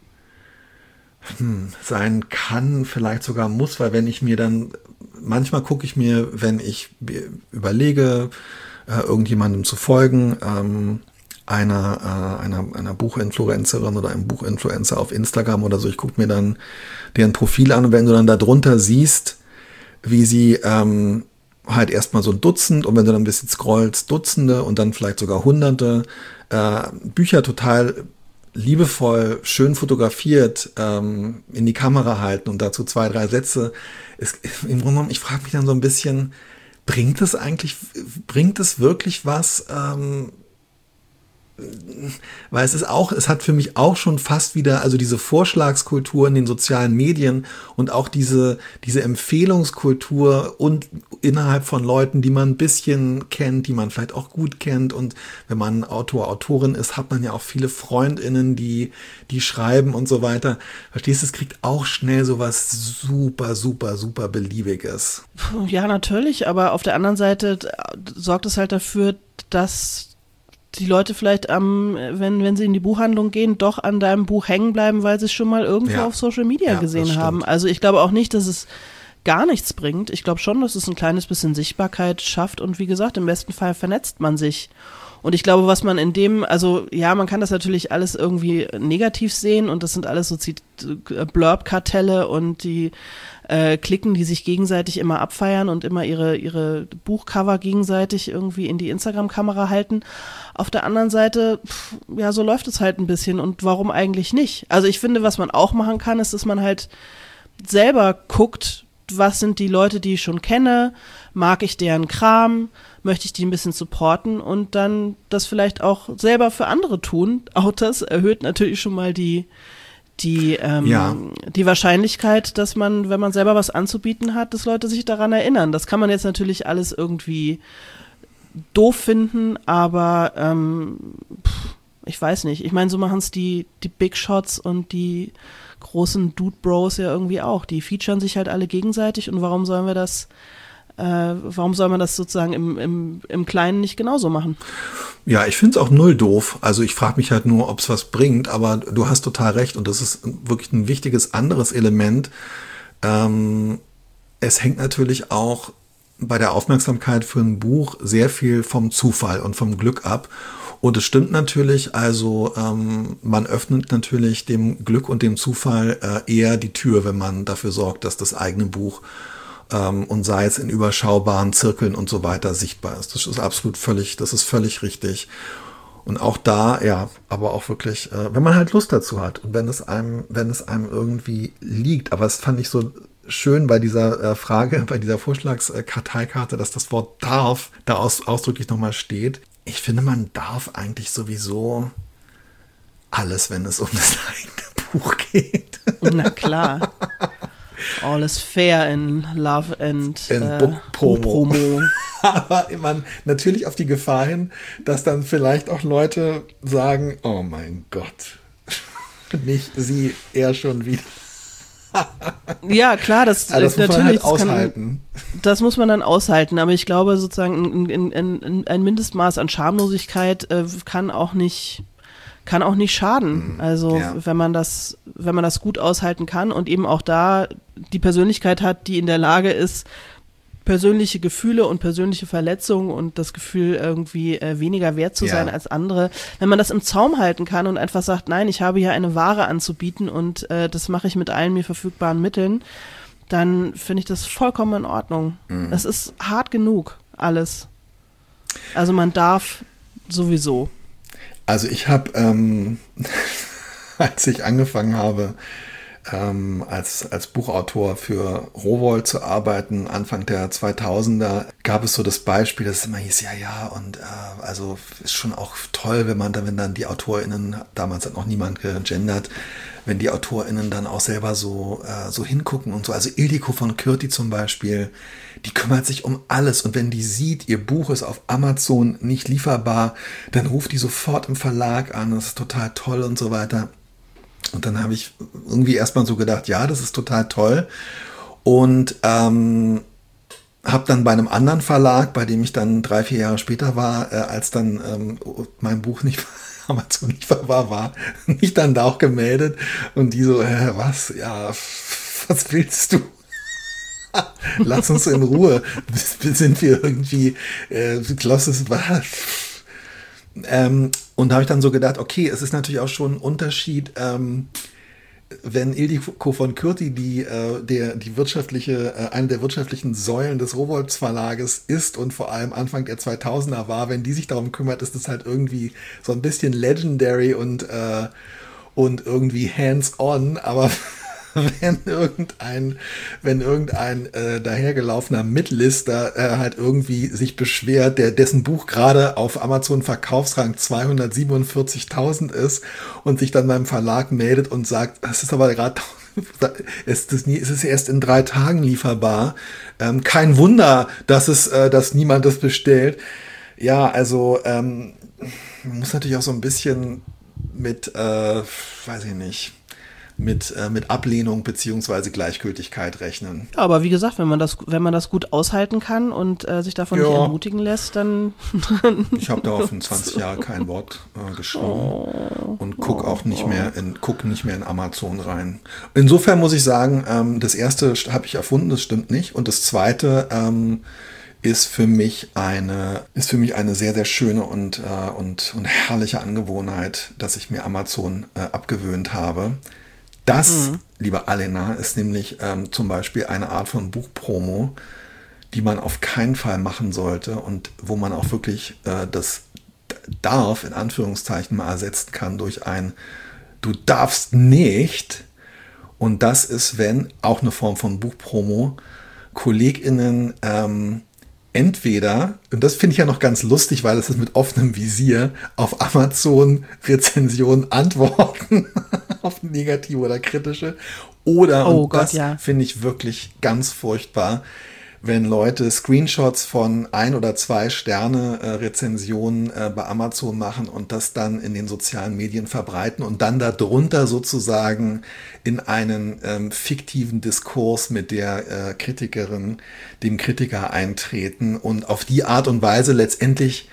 hm, sein kann, vielleicht sogar muss, weil wenn ich mir dann, manchmal gucke ich mir, wenn ich überlege, äh, irgendjemandem zu folgen, ähm, einer, äh, einer, einer Buchinfluencerin oder einem Buchinfluencer auf Instagram oder so, ich gucke mir dann deren Profil an und wenn du dann da drunter siehst, wie sie ähm, halt erstmal so ein Dutzend und wenn du dann ein bisschen scrollst, Dutzende und dann vielleicht sogar Hunderte äh, Bücher total liebevoll, schön fotografiert ähm, in die Kamera halten und dazu zwei, drei Sätze. Es, im Grunde genommen, ich frage mich dann so ein bisschen, bringt es eigentlich, bringt es wirklich was? Ähm, weil es ist auch, es hat für mich auch schon fast wieder, also diese Vorschlagskultur in den sozialen Medien und auch diese, diese Empfehlungskultur und innerhalb von Leuten, die man ein bisschen kennt, die man vielleicht auch gut kennt und wenn man Autor, Autorin ist, hat man ja auch viele FreundInnen, die, die schreiben und so weiter. Verstehst du, es kriegt auch schnell sowas super, super, super Beliebiges. Ja, natürlich, aber auf der anderen Seite sorgt es halt dafür, dass die Leute vielleicht am, wenn, wenn sie in die Buchhandlung gehen, doch an deinem Buch hängen bleiben, weil sie es schon mal irgendwo ja. auf Social Media ja, gesehen haben. Also ich glaube auch nicht, dass es gar nichts bringt. Ich glaube schon, dass es ein kleines bisschen Sichtbarkeit schafft und wie gesagt, im besten Fall vernetzt man sich. Und ich glaube, was man in dem, also ja, man kann das natürlich alles irgendwie negativ sehen und das sind alles so Blurb-Kartelle und die äh, Klicken, die sich gegenseitig immer abfeiern und immer ihre, ihre Buchcover gegenseitig irgendwie in die Instagram-Kamera halten. Auf der anderen Seite, pff, ja, so läuft es halt ein bisschen und warum eigentlich nicht? Also ich finde, was man auch machen kann, ist, dass man halt selber guckt, was sind die Leute, die ich schon kenne, mag ich deren Kram, möchte ich die ein bisschen supporten und dann das vielleicht auch selber für andere tun. Auch das erhöht natürlich schon mal die, die, ähm, ja. die Wahrscheinlichkeit, dass man, wenn man selber was anzubieten hat, dass Leute sich daran erinnern. Das kann man jetzt natürlich alles irgendwie doof finden, aber ähm, pff, ich weiß nicht. Ich meine, so machen es die, die Big Shots und die großen Dude Bros ja irgendwie auch. Die featuren sich halt alle gegenseitig und warum sollen wir das Äh, warum soll man das sozusagen im, im, im Kleinen nicht genauso machen? Ja, ich finde es auch null doof. Also ich frage mich halt nur, ob es was bringt, aber du hast total recht und das ist wirklich ein wichtiges anderes Element. Ähm, es hängt natürlich auch bei der Aufmerksamkeit für ein Buch sehr viel vom Zufall und vom Glück ab. Und es stimmt natürlich, also ähm, man öffnet natürlich dem Glück und dem Zufall äh, eher die Tür, wenn man dafür sorgt, dass das eigene Buch ähm, und sei es in überschaubaren Zirkeln und so weiter sichtbar ist. Das ist absolut völlig, das ist völlig richtig. Und auch da, ja, aber auch wirklich, äh, wenn man halt Lust dazu hat und wenn es einem, wenn es einem irgendwie liegt. Aber es fand ich so schön bei dieser äh, Frage, bei dieser Vorschlagskarteikarte, dass das Wort darf da aus, ausdrücklich nochmal steht. Ich finde, man darf eigentlich sowieso alles, wenn es um das eigene Buch geht. Na klar. All is fair in Love and in äh, Book-Promo. Promo. Aber man natürlich auf die Gefahr hin, dass dann vielleicht auch Leute sagen, oh mein Gott, nicht sie, er schon wieder. Ja, klar, das, also das muss natürlich, man halt aushalten. Das, kann, das muss man dann aushalten, aber ich glaube sozusagen in, in, in, ein Mindestmaß an Schamlosigkeit äh, kann auch nicht kann auch nicht schaden. Also ja. wenn man das, wenn man das gut aushalten kann und eben auch da die Persönlichkeit hat, die in der Lage ist, persönliche Gefühle und persönliche Verletzungen und das Gefühl irgendwie äh, weniger wert zu ja. sein als andere, wenn man das im Zaum halten kann und einfach sagt, nein, ich habe hier eine Ware anzubieten und äh, das mache ich mit allen mir verfügbaren Mitteln, dann finde ich das vollkommen in Ordnung. Mhm. Es ist hart genug, alles. Also man darf sowieso. Also ich habe, ähm, als ich angefangen habe, ähm, als, als Buchautor für Rowohlt zu arbeiten, Anfang der zweitausender, gab es so das Beispiel, dass es immer hieß, ja, ja, und äh, also ist schon auch toll, wenn man dann, wenn dann die AutorInnen, damals hat noch niemand gegendert, wenn die AutorInnen dann auch selber so, äh, so hingucken und so. Also Ildiko von Kürti zum Beispiel, die kümmert sich um alles. Und wenn die sieht, ihr Buch ist auf Amazon nicht lieferbar, dann ruft die sofort im Verlag an. Das ist total toll und so weiter. Und dann habe ich irgendwie erstmal so gedacht, ja, das ist total toll. Und ähm, habe dann bei einem anderen Verlag, bei dem ich dann drei, vier Jahre später war, äh, als dann ähm, mein Buch nicht Amazon lieferbar war, mich dann da auch gemeldet. Und die so, äh, was? Ja, was willst du? Lass uns in Ruhe. Sind wir irgendwie, äh, Klosses, was? Ähm, und da habe ich dann so gedacht, okay, es ist natürlich auch schon ein Unterschied, ähm, wenn Ildiko von Kürti die, äh, der, die wirtschaftliche, äh, eine der wirtschaftlichen Säulen des Rowohlt Verlages ist und vor allem Anfang der zweitausender war, wenn die sich darum kümmert, ist das halt irgendwie so ein bisschen legendary und, äh, und irgendwie hands-on, aber wenn irgendein, wenn irgendein äh, dahergelaufener Mitlister äh, halt irgendwie sich beschwert, der dessen Buch gerade auf Amazon Verkaufsrang zweihundertsiebenundvierzigtausend ist und sich dann beim Verlag meldet und sagt, es ist aber gerade es ist, nie, es ist erst in drei Tagen lieferbar. Ähm, kein Wunder, dass es, äh, dass niemand das bestellt. Ja, also ähm, man muss natürlich auch so ein bisschen mit, äh, weiß ich nicht, mit, äh, mit Ablehnung beziehungsweise Gleichgültigkeit rechnen. Ja, aber wie gesagt, wenn man das, wenn man das gut aushalten kann und äh, sich davon ja. nicht entmutigen lässt, dann... Ich habe da auf zwanzig Jahre kein Wort äh, geschrieben oh. und guck auch nicht mehr in, guck nicht mehr in Amazon rein. Insofern muss ich sagen, ähm, das erste habe ich erfunden, das stimmt nicht. Und das zweite ähm, ist für mich eine, ist für mich eine sehr, sehr schöne und, äh, und, und herrliche Angewohnheit, dass ich mir Amazon äh, abgewöhnt habe. Das, mhm. liebe Alena, ist nämlich ähm, zum Beispiel eine Art von Buchpromo, die man auf keinen Fall machen sollte und wo man auch wirklich äh, das darf, in Anführungszeichen, mal ersetzen kann durch ein du darfst nicht. Und das ist, wenn, auch eine Form von Buchpromo, KollegInnen ähm, entweder, und das finde ich ja noch ganz lustig, weil es ist mit offenem Visier, auf Amazon Rezensionen antworten, auf negative oder kritische, oder, oh und Gott, das ja. finde ich wirklich ganz furchtbar, wenn Leute Screenshots von ein oder zwei Sterne äh, Rezensionen äh, bei Amazon machen und das dann in den sozialen Medien verbreiten und dann darunter sozusagen in einen ähm, fiktiven Diskurs mit der äh, Kritikerin, dem Kritiker eintreten und auf die Art und Weise letztendlich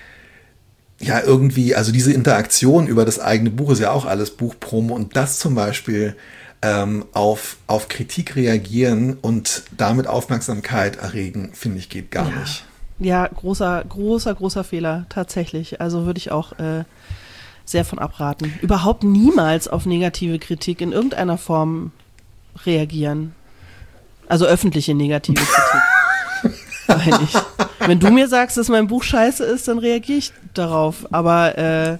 ja irgendwie, also diese Interaktion über das eigene Buch ist ja auch alles Buchpromo und das zum Beispiel Ähm, auf, auf Kritik reagieren und damit Aufmerksamkeit erregen, finde ich, geht gar ja. nicht. Ja, großer, großer, großer Fehler, tatsächlich. Also würde ich auch äh, sehr von abraten. Überhaupt niemals auf negative Kritik in irgendeiner Form reagieren. Also öffentliche negative Kritik. Meine ich. Wenn du mir sagst, dass mein Buch scheiße ist, dann reagiere ich darauf. Aber äh,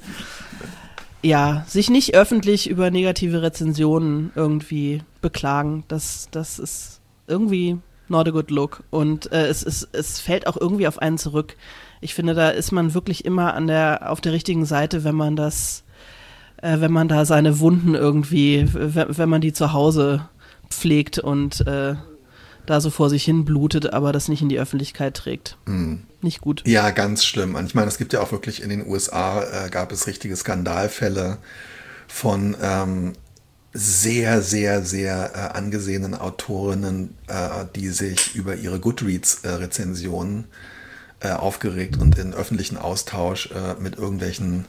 ja, sich nicht öffentlich über negative Rezensionen irgendwie beklagen, das, das ist irgendwie not a good look. Und äh, es, es, es fällt auch irgendwie auf einen zurück. Ich finde, da ist man wirklich immer an der, auf der richtigen Seite, wenn man das, äh, wenn man da seine Wunden irgendwie, wenn, wenn man die zu Hause pflegt und äh, da so vor sich hin blutet, aber das nicht in die Öffentlichkeit trägt. Mm. Nicht gut. Ja, ganz schlimm. Und ich meine, es gibt ja auch wirklich in den U S A, äh, gab es richtige Skandalfälle von ähm, sehr, sehr, sehr äh, angesehenen Autorinnen, äh, die sich über ihre Goodreads-Rezensionen äh, aufgeregt und in öffentlichen Austausch äh, mit irgendwelchen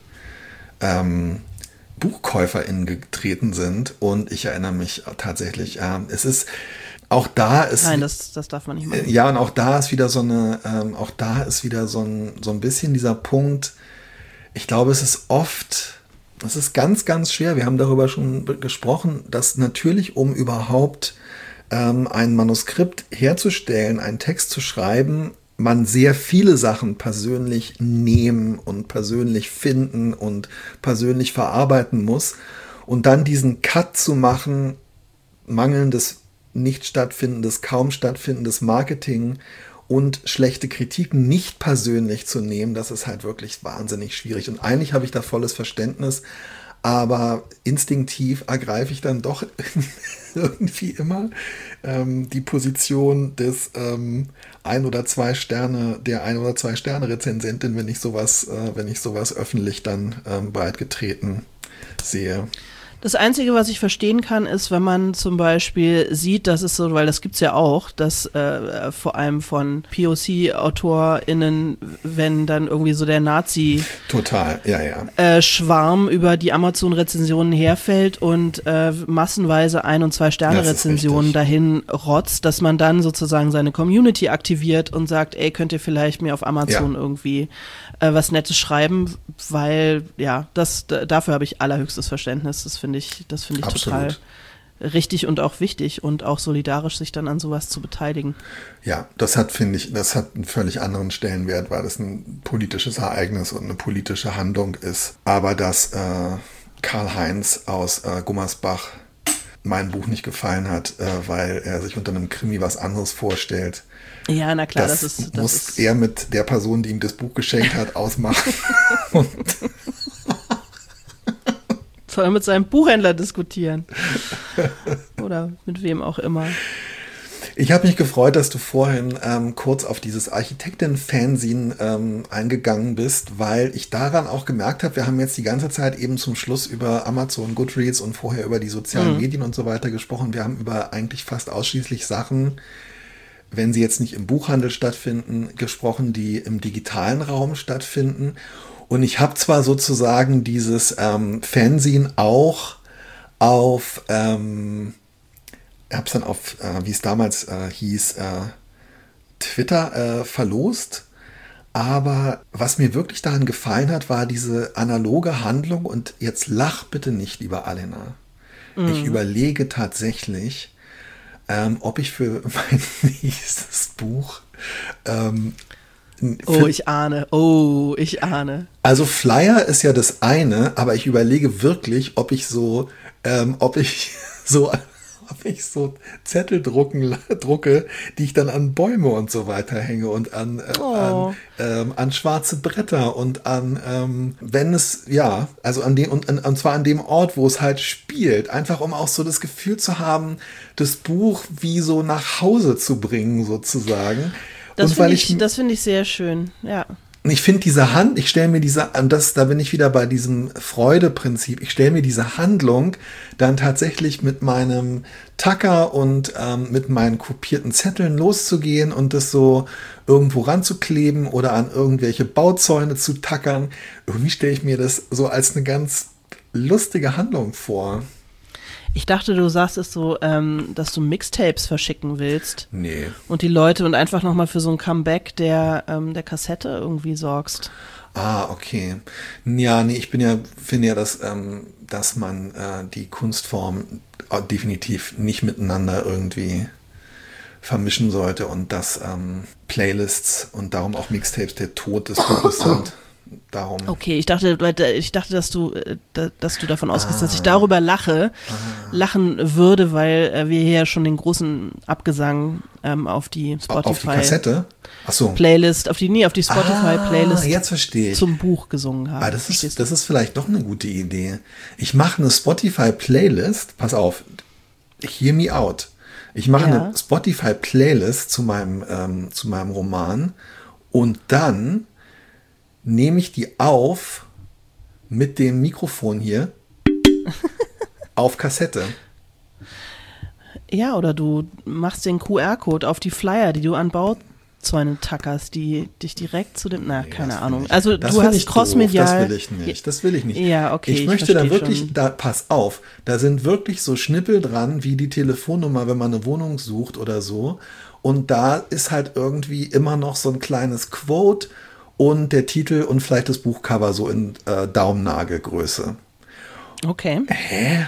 ähm, BuchkäuferInnen getreten sind. Und ich erinnere mich tatsächlich, äh, es ist auch da ist Nein, das, das darf man nicht machen. Ja, und auch da ist wieder so eine, ähm, auch da ist wieder so ein, so ein bisschen dieser Punkt. Ich glaube, es ist oft, es ist ganz, ganz schwer. Wir haben darüber schon gesprochen, dass natürlich, um überhaupt ähm, ein Manuskript herzustellen, einen Text zu schreiben, man sehr viele Sachen persönlich nehmen und persönlich finden und persönlich verarbeiten muss. Und dann diesen Cut zu machen, mangelndes nicht stattfindendes, kaum stattfindendes Marketing und schlechte Kritiken nicht persönlich zu nehmen, das ist halt wirklich wahnsinnig schwierig. Und eigentlich habe ich da volles Verständnis, aber instinktiv ergreife ich dann doch irgendwie immer ähm, die Position des ähm, ein oder zwei Sterne, der ein oder zwei Sterne Rezensentin, wenn ich sowas, äh, wenn ich sowas öffentlich dann ähm, breitgetreten sehe. Das Einzige, was ich verstehen kann, ist, wenn man zum Beispiel sieht, dass es so, weil das gibt's ja auch, dass äh, vor allem von P O C-AutorInnen, wenn dann irgendwie so der Nazi Total, ja, ja. Äh, Schwarm über die Amazon-Rezensionen herfällt und äh, massenweise Ein- und Zwei-Sterne-Rezensionen dahin rotzt, dass man dann sozusagen seine Community aktiviert und sagt, ey, könnt ihr vielleicht mir auf Amazon ja. irgendwie äh, was Nettes schreiben, weil, ja, das d- dafür habe ich allerhöchstes Verständnis. Das finde ich, das finde ich total richtig und auch wichtig und auch solidarisch, sich dann an sowas zu beteiligen. Ja, das hat, finde ich, das hat einen völlig anderen Stellenwert, weil das ein politisches Ereignis und eine politische Handlung ist. Aber dass äh, Karl-Heinz aus äh, Gummersbach mein Buch nicht gefallen hat, äh, weil er sich unter einem Krimi was anderes vorstellt. Ja, na klar, das, das ist... Das muss ist er mit der Person, die ihm das Buch geschenkt hat, ausmachen. und soll er mit seinem Buchhändler diskutieren. Oder mit wem auch immer. Ich habe mich gefreut, dass du vorhin ähm, kurz auf dieses Architektin-Fanzine ähm, eingegangen bist, weil ich daran auch gemerkt habe, wir haben jetzt die ganze Zeit eben zum Schluss über Amazon, Goodreads und vorher über die sozialen mhm. Medien und so weiter gesprochen. Wir haben über eigentlich fast ausschließlich Sachen, wenn sie jetzt nicht im Buchhandel stattfinden, gesprochen, die im digitalen Raum stattfinden. Und ich habe zwar sozusagen dieses ähm, Fanzine auch auf, ähm, ich habe es dann auf, äh, wie es damals äh, hieß, äh, Twitter äh, verlost. Aber was mir wirklich daran gefallen hat, war diese analoge Handlung. Und jetzt lach bitte nicht, lieber Alena. Mhm. Ich überlege tatsächlich, ähm, ob ich für mein nächstes Buch ähm, Oh, ich ahne. Oh, ich ahne. Also Flyer ist ja das eine, aber ich überlege wirklich, ob ich so, ähm, ob ich so, ob ich so Zettel drucken, drucke, die ich dann an Bäume und so weiter hänge und an, äh, oh. an, ähm, an schwarze Bretter und an, ähm, wenn es, ja, also an dem, und, und zwar an dem Ort, wo es halt spielt, einfach um auch so das Gefühl zu haben, das Buch wie so nach Hause zu bringen, sozusagen. Das finde ich, ich, find ich sehr schön, ja. Ich finde diese Hand, ich stelle mir diese, und das, da bin ich wieder bei diesem Freude-Prinzip, ich stelle mir diese Handlung dann tatsächlich mit meinem Tacker und ähm, mit meinen kopierten Zetteln loszugehen und das so irgendwo ranzukleben oder an irgendwelche Bauzäune zu tackern. Irgendwie stelle ich mir das so als eine ganz lustige Handlung vor. Ich dachte, du sagst es so, ähm, dass du Mixtapes verschicken willst. Nee. Und die Leute und einfach nochmal für so ein Comeback der, ähm, der Kassette irgendwie sorgst. Ah, okay. Ja, nee, ich bin ja, finde ja, dass, ähm, dass man äh, die Kunstform definitiv nicht miteinander irgendwie vermischen sollte und dass ähm, Playlists und darum auch Mixtapes der Tod des Buches sind. Darum. Okay, ich dachte, ich dachte, dass du, dass du davon ausgehst, ah. dass ich darüber lache, ah. lachen würde, weil wir hier ja schon den großen Abgesang ähm, auf die Spotify auf die Kassette? Ach so. Playlist, auf die nie, auf die Spotify ah, Playlist jetzt verstehe ich. zum Buch gesungen haben. Ah, das ist, das ist vielleicht doch eine gute Idee. Ich mache eine Spotify Playlist. Pass auf, hear me out. Ich mache ja. eine Spotify Playlist zu meinem ähm, zu meinem Roman und dann nehme ich die auf mit dem Mikrofon hier auf Kassette. Ja, oder du machst den Q R-Code auf die Flyer, die du an Bauzäune tackerst, die dich direkt zu dem, na, nee, keine Ahnung. Ich, also du hast crossmedial. Das will ich nicht, das will ich nicht. Ja, okay. Ich, ich möchte da wirklich, schon. da pass auf, da sind wirklich so Schnippel dran, wie die Telefonnummer, wenn man eine Wohnung sucht oder so. Und da ist halt irgendwie immer noch so ein kleines Quote und der Titel und vielleicht das Buchcover so in äh, Daumennagelgröße. Okay. Hä?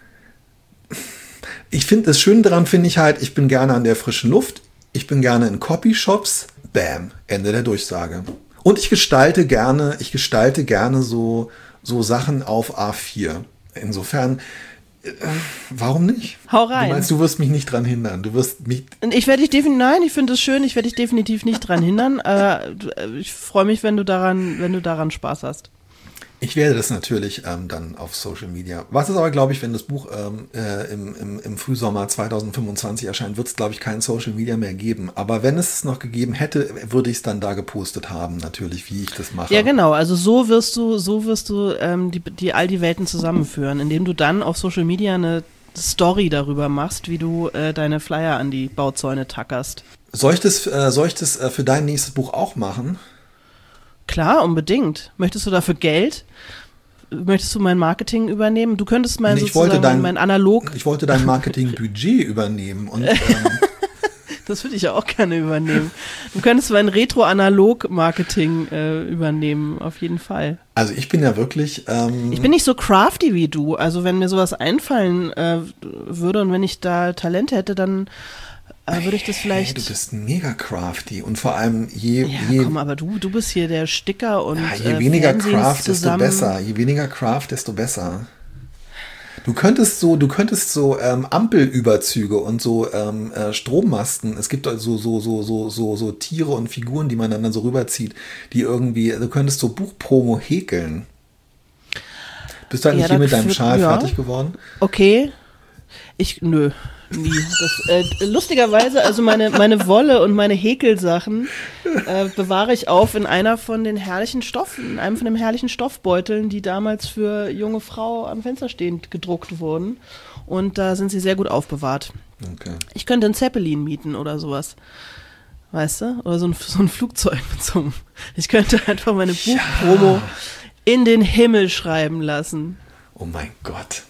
Ich finde, das Schöne daran finde ich halt, ich bin gerne an der frischen Luft, ich bin gerne in Copyshops, bam, Ende der Durchsage. Und ich gestalte gerne, ich gestalte gerne so, so Sachen auf A vier. Insofern, äh, warum nicht? Hau rein. Du meinst, du wirst mich nicht dran hindern. Du wirst mich. Ich werde dich definitiv, nein, ich finde es schön, ich werde dich definitiv nicht dran hindern. Äh, ich freue mich, wenn du daran, wenn du daran Spaß hast. Ich werde das natürlich ähm, dann auf Social Media. Was ist aber, glaube ich, wenn das Buch ähm, äh, im, im, im Frühsommer zwanzig fünfundzwanzig erscheint, wird es, glaube ich, kein Social Media mehr geben. Aber wenn es es noch gegeben hätte, würde ich es dann da gepostet haben, natürlich, wie ich das mache. Ja, genau. Also so wirst du, so wirst du ähm, die, die all die Welten zusammenführen, indem du dann auf Social Media eine Story darüber machst, wie du äh, deine Flyer an die Bauzäune tackerst. Soll ich das, äh, soll ich das äh, für dein nächstes Buch auch machen? Klar, unbedingt. Möchtest du dafür Geld? Möchtest du mein Marketing übernehmen? Du könntest mein, nee, sozusagen dein, mein Analog... Ich wollte dein Marketingbudget übernehmen. Und, ähm, das würde ich ja auch gerne übernehmen. Du könntest mein Retro-Analog-Marketing äh, übernehmen, auf jeden Fall. Also ich bin ja wirklich... Ähm, ich bin nicht so crafty wie du. Also wenn mir sowas einfallen äh, würde und wenn ich da Talente hätte, dann... würde ich das vielleicht... Hey, du bist mega crafty und vor allem je... Ja, je komm, aber du, du bist hier der Sticker und ja, je weniger Craft, desto besser. Je weniger Craft, desto besser. Du könntest so, du könntest so ähm, Ampelüberzüge und so ähm, äh, Strommasten. Es gibt so so so so so so Tiere und Figuren, die man dann so rüberzieht, die irgendwie. Du könntest so Buchpromo häkeln. Bist du eigentlich ja, hier mit deinem Schal ja. fertig geworden? Okay. Ich nö. Nie. Das, äh, lustigerweise, also meine, meine Wolle und meine Häkelsachen äh, bewahre ich auf in einer von den herrlichen Stoffen, in einem von den herrlichen Stoffbeuteln, die damals für junge Frau am Fenster stehend gedruckt wurden. Und da sind sie sehr gut aufbewahrt. Okay. Ich könnte einen Zeppelin mieten oder sowas. Weißt du? Oder so ein, so ein Flugzeug mit so einem. Ich könnte einfach meine Buchpromo ja. in den Himmel schreiben lassen. Oh mein Gott.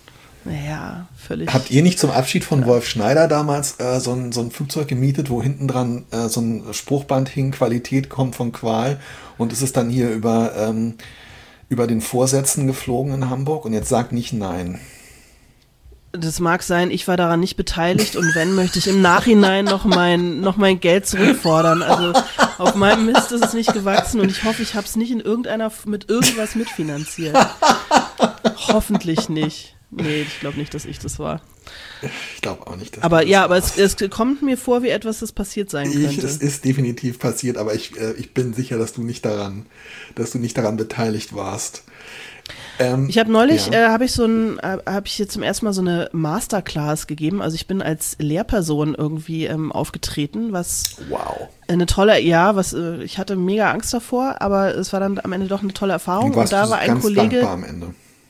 Ja, völlig. Habt ihr nicht zum Abschied von ja. Wolf Schneider damals äh, so, ein, so ein Flugzeug gemietet, wo hinten dran äh, so ein Spruchband hing, Qualität kommt von Qual, und es ist dann hier über, ähm, über den Vorsätzen geflogen in Hamburg, und jetzt sagt nicht nein. Das mag sein, ich war daran nicht beteiligt, und wenn, möchte ich im Nachhinein noch mein, noch mein Geld zurückfordern. Also auf meinem Mist ist es nicht gewachsen, und ich hoffe, ich habe es nicht in irgendeiner mit irgendwas mitfinanziert. Hoffentlich nicht. Nee, ich glaube nicht, dass ich das war. Ich glaube auch nicht. Dass aber das ja, aber es, es kommt mir vor, wie etwas, das passiert sein könnte. Ich, es ist definitiv passiert, aber ich, äh, ich bin sicher, dass du nicht daran, dass du nicht daran beteiligt warst. Ähm, ich habe neulich, ja. äh, habe ich so ein, äh, habe ich hier zum ersten Mal so eine Masterclass gegeben. Also ich bin als Lehrperson irgendwie ähm, aufgetreten, was wow. eine tolle, ja, was äh, ich hatte mega Angst davor, aber es war dann am Ende doch eine tolle Erfahrung. Und, und da war ein ganz Kollege. Dankbar am Ende.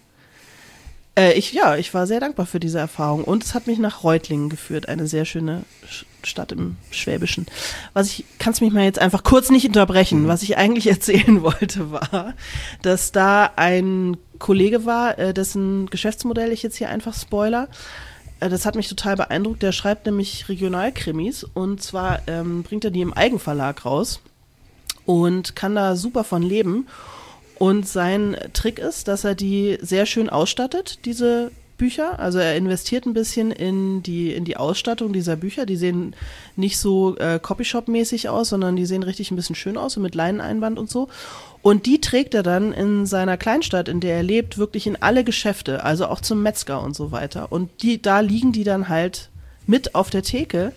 Äh, ich, ja, ich war sehr dankbar für diese Erfahrung, und es hat mich nach Reutlingen geführt, eine sehr schöne Stadt im Schwäbischen. Was ich, kannst mich mal jetzt einfach kurz nicht unterbrechen, mhm. was ich eigentlich erzählen wollte, war, dass da ein Kollege war, äh, dessen Geschäftsmodell ich jetzt hier einfach spoiler. Äh, das hat mich total beeindruckt. Der schreibt nämlich Regionalkrimis, und zwar ähm, bringt er die im Eigenverlag raus und kann da super von leben. Und sein Trick ist, dass er die sehr schön ausstattet, diese Bücher, also er investiert ein bisschen in die, in die Ausstattung dieser Bücher. Die sehen nicht so äh, Copyshop-mäßig aus, sondern die sehen richtig ein bisschen schön aus, so mit Leineneinband und so. Und die trägt er dann in seiner Kleinstadt, in der er lebt, wirklich in alle Geschäfte, also auch zum Metzger und so weiter. Und die, da liegen die dann halt mit auf der Theke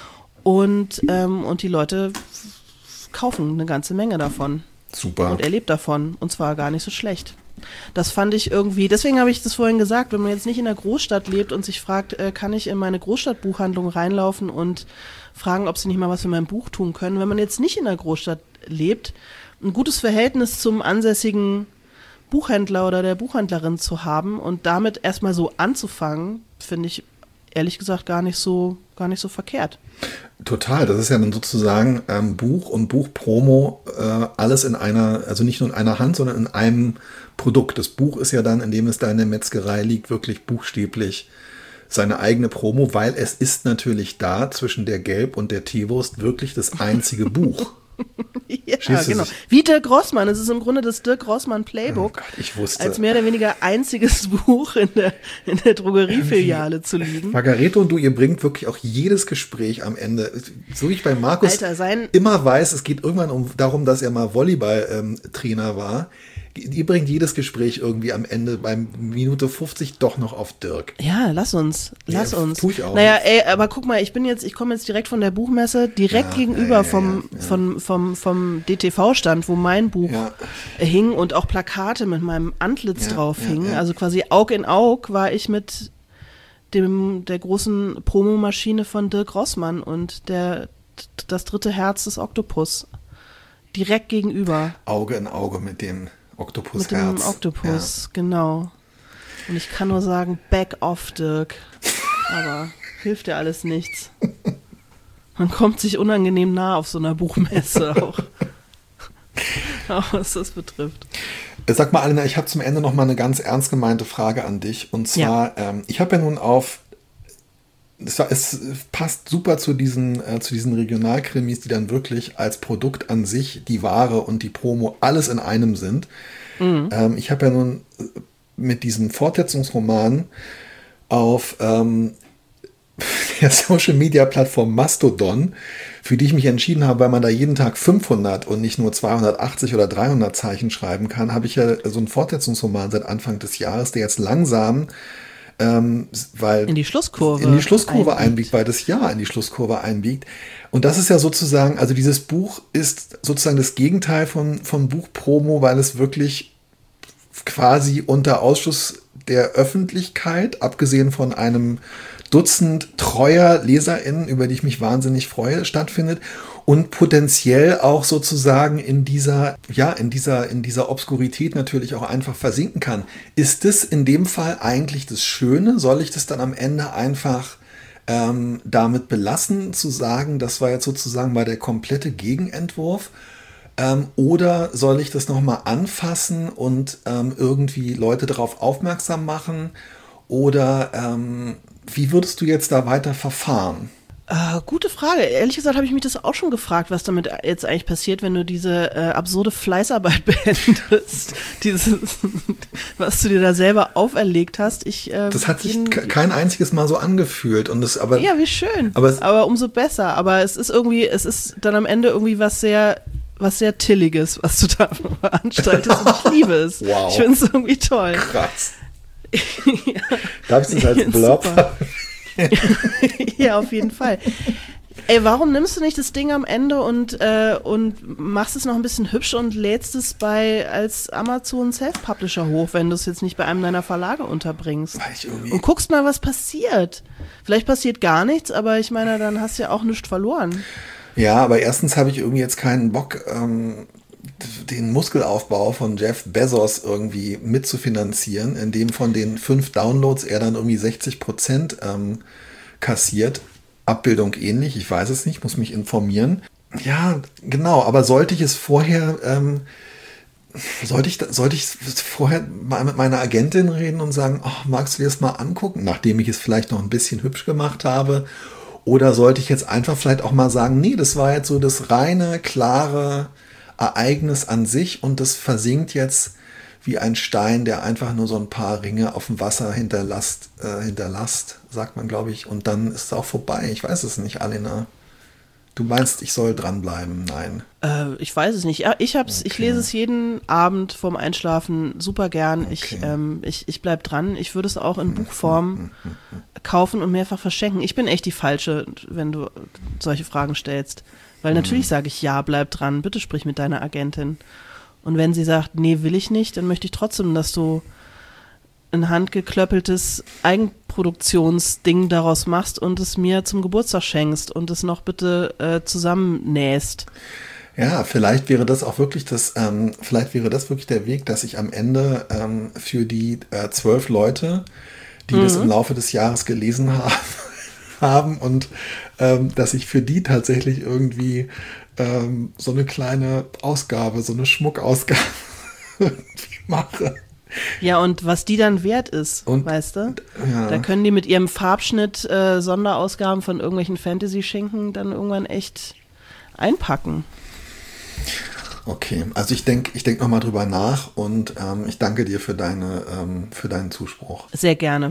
und, ähm, und die Leute kaufen eine ganze Menge davon. Super. Und er lebt davon, und zwar gar nicht so schlecht. Das fand ich irgendwie, deswegen habe ich das vorhin gesagt, wenn man jetzt nicht in der Großstadt lebt und sich fragt, äh, kann ich in meine Großstadtbuchhandlung reinlaufen und fragen, ob sie nicht mal was für mein Buch tun können. Wenn man jetzt nicht in der Großstadt lebt, ein gutes Verhältnis zum ansässigen Buchhändler oder der Buchhändlerin zu haben und damit erstmal so anzufangen, finde ich ehrlich gesagt gar nicht so, gar nicht so verkehrt. Total, das ist ja dann sozusagen ähm, Buch und Buchpromo, äh, alles in einer, also nicht nur in einer Hand, sondern in einem Produkt. Das Buch ist ja dann, indem es da in der Metzgerei liegt, wirklich buchstäblich seine eigene Promo, weil es ist natürlich da zwischen der Gelb- und der Teewurst wirklich das einzige Buch. Ja, genau. Sich? Wie Dirk Rossmann. Es ist im Grunde das Dirk Rossmann Playbook. Oh Gott, ich wusste. Als mehr oder weniger einziges Buch in der, in der Drogeriefiliale zu liegen. Margarete und du, ihr bringt wirklich auch jedes Gespräch am Ende. So wie ich bei Markus Alter, sein immer weiß, es geht irgendwann um, darum, dass er mal Volleyball-Trainer ähm, war. Ihr bringt jedes Gespräch irgendwie am Ende beim Minute fünfzig doch noch auf Dirk. Ja, lass uns, lass ja, uns. Tue ich auch. Naja, ey, aber guck mal, ich bin jetzt, ich komme jetzt direkt von der Buchmesse, direkt ja, gegenüber ja, ja, vom, ja, ja. Vom, vom, vom D T V-Stand, wo mein Buch ja. hing und auch Plakate mit meinem Antlitz ja, drauf ja, hingen. ja. Also quasi Aug in Aug war ich mit dem, der großen Promomaschine von Dirk Rossmann und der, das dritte Herz des Oktopus. Direkt gegenüber. Auge in Auge mit dem Oktopus Mit dem Oktopus, ja. Genau. Und ich kann nur sagen, back off, Dirk. Aber hilft ja alles nichts. Man kommt sich unangenehm nah auf so einer Buchmesse auch. Auch was das betrifft. Sag mal, Alena, ich habe zum Ende noch mal eine ganz ernst gemeinte Frage an dich. Und zwar, ja. ähm, ich habe ja nun auf, es, war, es passt super zu diesen, äh, zu diesen Regionalkrimis, die dann wirklich als Produkt an sich die Ware und die Promo alles in einem sind. Mhm. Ähm, ich habe ja nun mit diesen Fortsetzungsromanen auf ähm, der Social-Media-Plattform Mastodon, für die ich mich entschieden habe, weil man da jeden Tag fünfhundert und nicht nur zweihundertachtzig oder dreihundert Zeichen schreiben kann, habe ich ja so einen Fortsetzungsroman seit Anfang des Jahres, der jetzt langsam Ähm, weil in die Schlusskurve in die Schlusskurve einbiegt. einbiegt, weil das Jahr in die Schlusskurve einbiegt. Und das ist ja sozusagen, also dieses Buch ist sozusagen das Gegenteil von, von Buchpromo, weil es wirklich quasi unter Ausschluss der Öffentlichkeit, abgesehen von einem Dutzend treuer LeserInnen, über die ich mich wahnsinnig freue, stattfindet und potenziell auch sozusagen in dieser, ja, in dieser, in dieser Obskurität natürlich auch einfach versinken kann. Ist das in dem Fall eigentlich das Schöne? Soll ich das dann am Ende einfach ähm, damit belassen, zu sagen, das war jetzt sozusagen mal der komplette Gegenentwurf? Ähm, oder soll ich das nochmal anfassen und ähm, irgendwie Leute darauf aufmerksam machen? Oder ähm, wie würdest du jetzt da weiter verfahren? Äh, gute Frage. Ehrlich gesagt habe ich mich das auch schon gefragt, was damit jetzt eigentlich passiert, wenn du diese äh, absurde Fleißarbeit beendest. Dieses, was du dir da selber auferlegt hast. Ich, äh, das hat sich kein einziges Mal so angefühlt. Und das, aber, ja, wie schön. Aber, es, aber umso besser. Aber es ist irgendwie, es ist dann am Ende irgendwie was sehr, was sehr Tilliges, was du da veranstaltest. Und ich liebe es. Wow. Ich finde es irgendwie toll. Krass. Ja. Darfst du es als Blog? Ja, auf jeden Fall. Ey, warum nimmst du nicht das Ding am Ende und, äh, und machst es noch ein bisschen hübsch und lädst es bei als Amazon Self-Publisher hoch, wenn du es jetzt nicht bei einem deiner Verlage unterbringst? Und guckst mal, was passiert. Vielleicht passiert gar nichts, aber ich meine, dann hast du ja auch nichts verloren. Ja, aber erstens habe ich irgendwie jetzt keinen Bock, ähm, den Muskelaufbau von Jeff Bezos irgendwie mitzufinanzieren, indem von den fünf Downloads er dann irgendwie sechzig Prozent ähm, kassiert. Abbildung ähnlich, ich weiß es nicht, muss mich informieren. Ja, genau, aber sollte ich es vorher, ähm, sollte ich, sollte ich vorher mal mit meiner Agentin reden und sagen, oh, magst du dir das mal angucken, nachdem ich es vielleicht noch ein bisschen hübsch gemacht habe? Oder sollte ich jetzt einfach vielleicht auch mal sagen, nee, das war jetzt so das reine, klare Ereignis an sich und das versinkt jetzt, wie ein Stein, der einfach nur so ein paar Ringe auf dem Wasser hinterlasst, äh, hinterlasst, sagt man, glaube ich. Und dann ist es auch vorbei. Ich weiß es nicht, Alena. Du meinst, ich soll dranbleiben? Nein. Äh, ich weiß es nicht. Ich hab's, okay. Ich lese es jeden Abend vorm Einschlafen super gern. Okay. Ich, ähm, ich, ich bleib dran. Ich würde es auch in Buchform kaufen und mehrfach verschenken. Ich bin echt die Falsche, wenn du solche Fragen stellst. Weil natürlich sage ich, ja, bleib dran, bitte sprich mit deiner Agentin. Und wenn sie sagt, nee, will ich nicht, dann möchte ich trotzdem, dass du ein handgeklöppeltes Eigenproduktionsding daraus machst und es mir zum Geburtstag schenkst und es noch bitte äh, zusammennähst. Ja, vielleicht wäre das auch wirklich das, ähm, vielleicht wäre das wirklich der Weg, dass ich am Ende ähm, für die äh, zwölf Leute, die mhm. das im Laufe des Jahres gelesen haben, haben und ähm, dass ich für die tatsächlich irgendwie ähm, so eine kleine Ausgabe, so eine Schmuckausgabe irgendwie mache. Ja, und was die dann wert ist, und, weißt du? Ja. Da können die mit ihrem Farbschnitt äh, Sonderausgaben von irgendwelchen Fantasy-Schinken dann irgendwann echt einpacken. Okay, also ich denke ich denk nochmal drüber nach und ähm, ich danke dir für, deine, ähm, für deinen Zuspruch. Sehr gerne.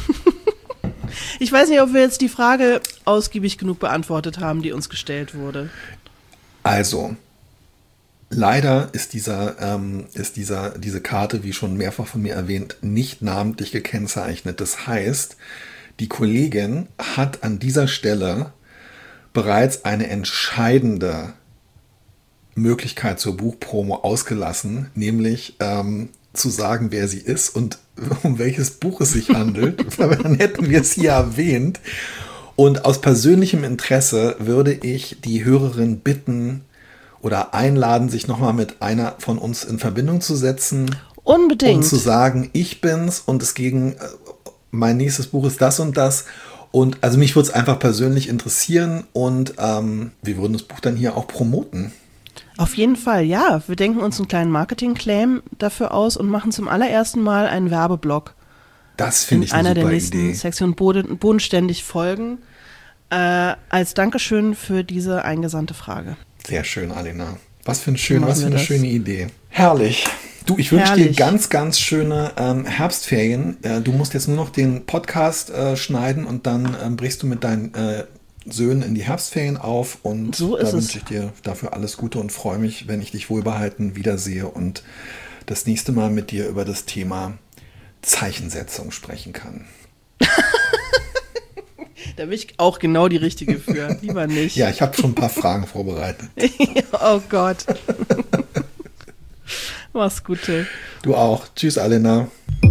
Ich weiß nicht, ob wir jetzt die Frage ausgiebig genug beantwortet haben, die uns gestellt wurde. Also, leider ist dieser, ähm, ist dieser, diese Karte, wie schon mehrfach von mir erwähnt, nicht namentlich gekennzeichnet. Das heißt, die Kollegin hat an dieser Stelle bereits eine entscheidende Möglichkeit zur Buchpromo ausgelassen, nämlich ähm, zu sagen, wer sie ist und um welches Buch es sich handelt. Dann hätten wir es hier erwähnt. Und aus persönlichem Interesse würde ich die Hörerin bitten oder einladen, sich nochmal mit einer von uns in Verbindung zu setzen. Unbedingt. Und zu sagen, ich bin's und es gegen, mein nächstes Buch ist das und das. Und also mich würde es einfach persönlich interessieren und ähm, wir würden das Buch dann hier auch promoten. Auf jeden Fall, ja. Wir denken uns einen kleinen Marketing-Claim dafür aus und machen zum allerersten Mal einen Werbeblock. Das finde ich eine super Idee. In einer der nächsten Sektion Boden, bodenständig Folgen. Äh, als Dankeschön für diese eingesandte Frage. Sehr schön, Alena. Was für, ein schön, was für eine das. schöne Idee. Herrlich. Du, ich wünsche dir ganz, ganz schöne ähm, Herbstferien. Äh, du musst jetzt nur noch den Podcast äh, schneiden und dann ähm, brichst du mit deinen äh, Söhnen in die Herbstferien auf. Und so da wünsche ich dir dafür alles Gute und freue mich, wenn ich dich wohlbehalten wiedersehe und das nächste Mal mit dir über das Thema Zeichensetzung sprechen kann. Da bin ich auch genau die Richtige für. Lieber nicht. Ja, ich habe schon ein paar Fragen vorbereitet. Oh Gott. Mach's gut. Du auch. Tschüss, Alena.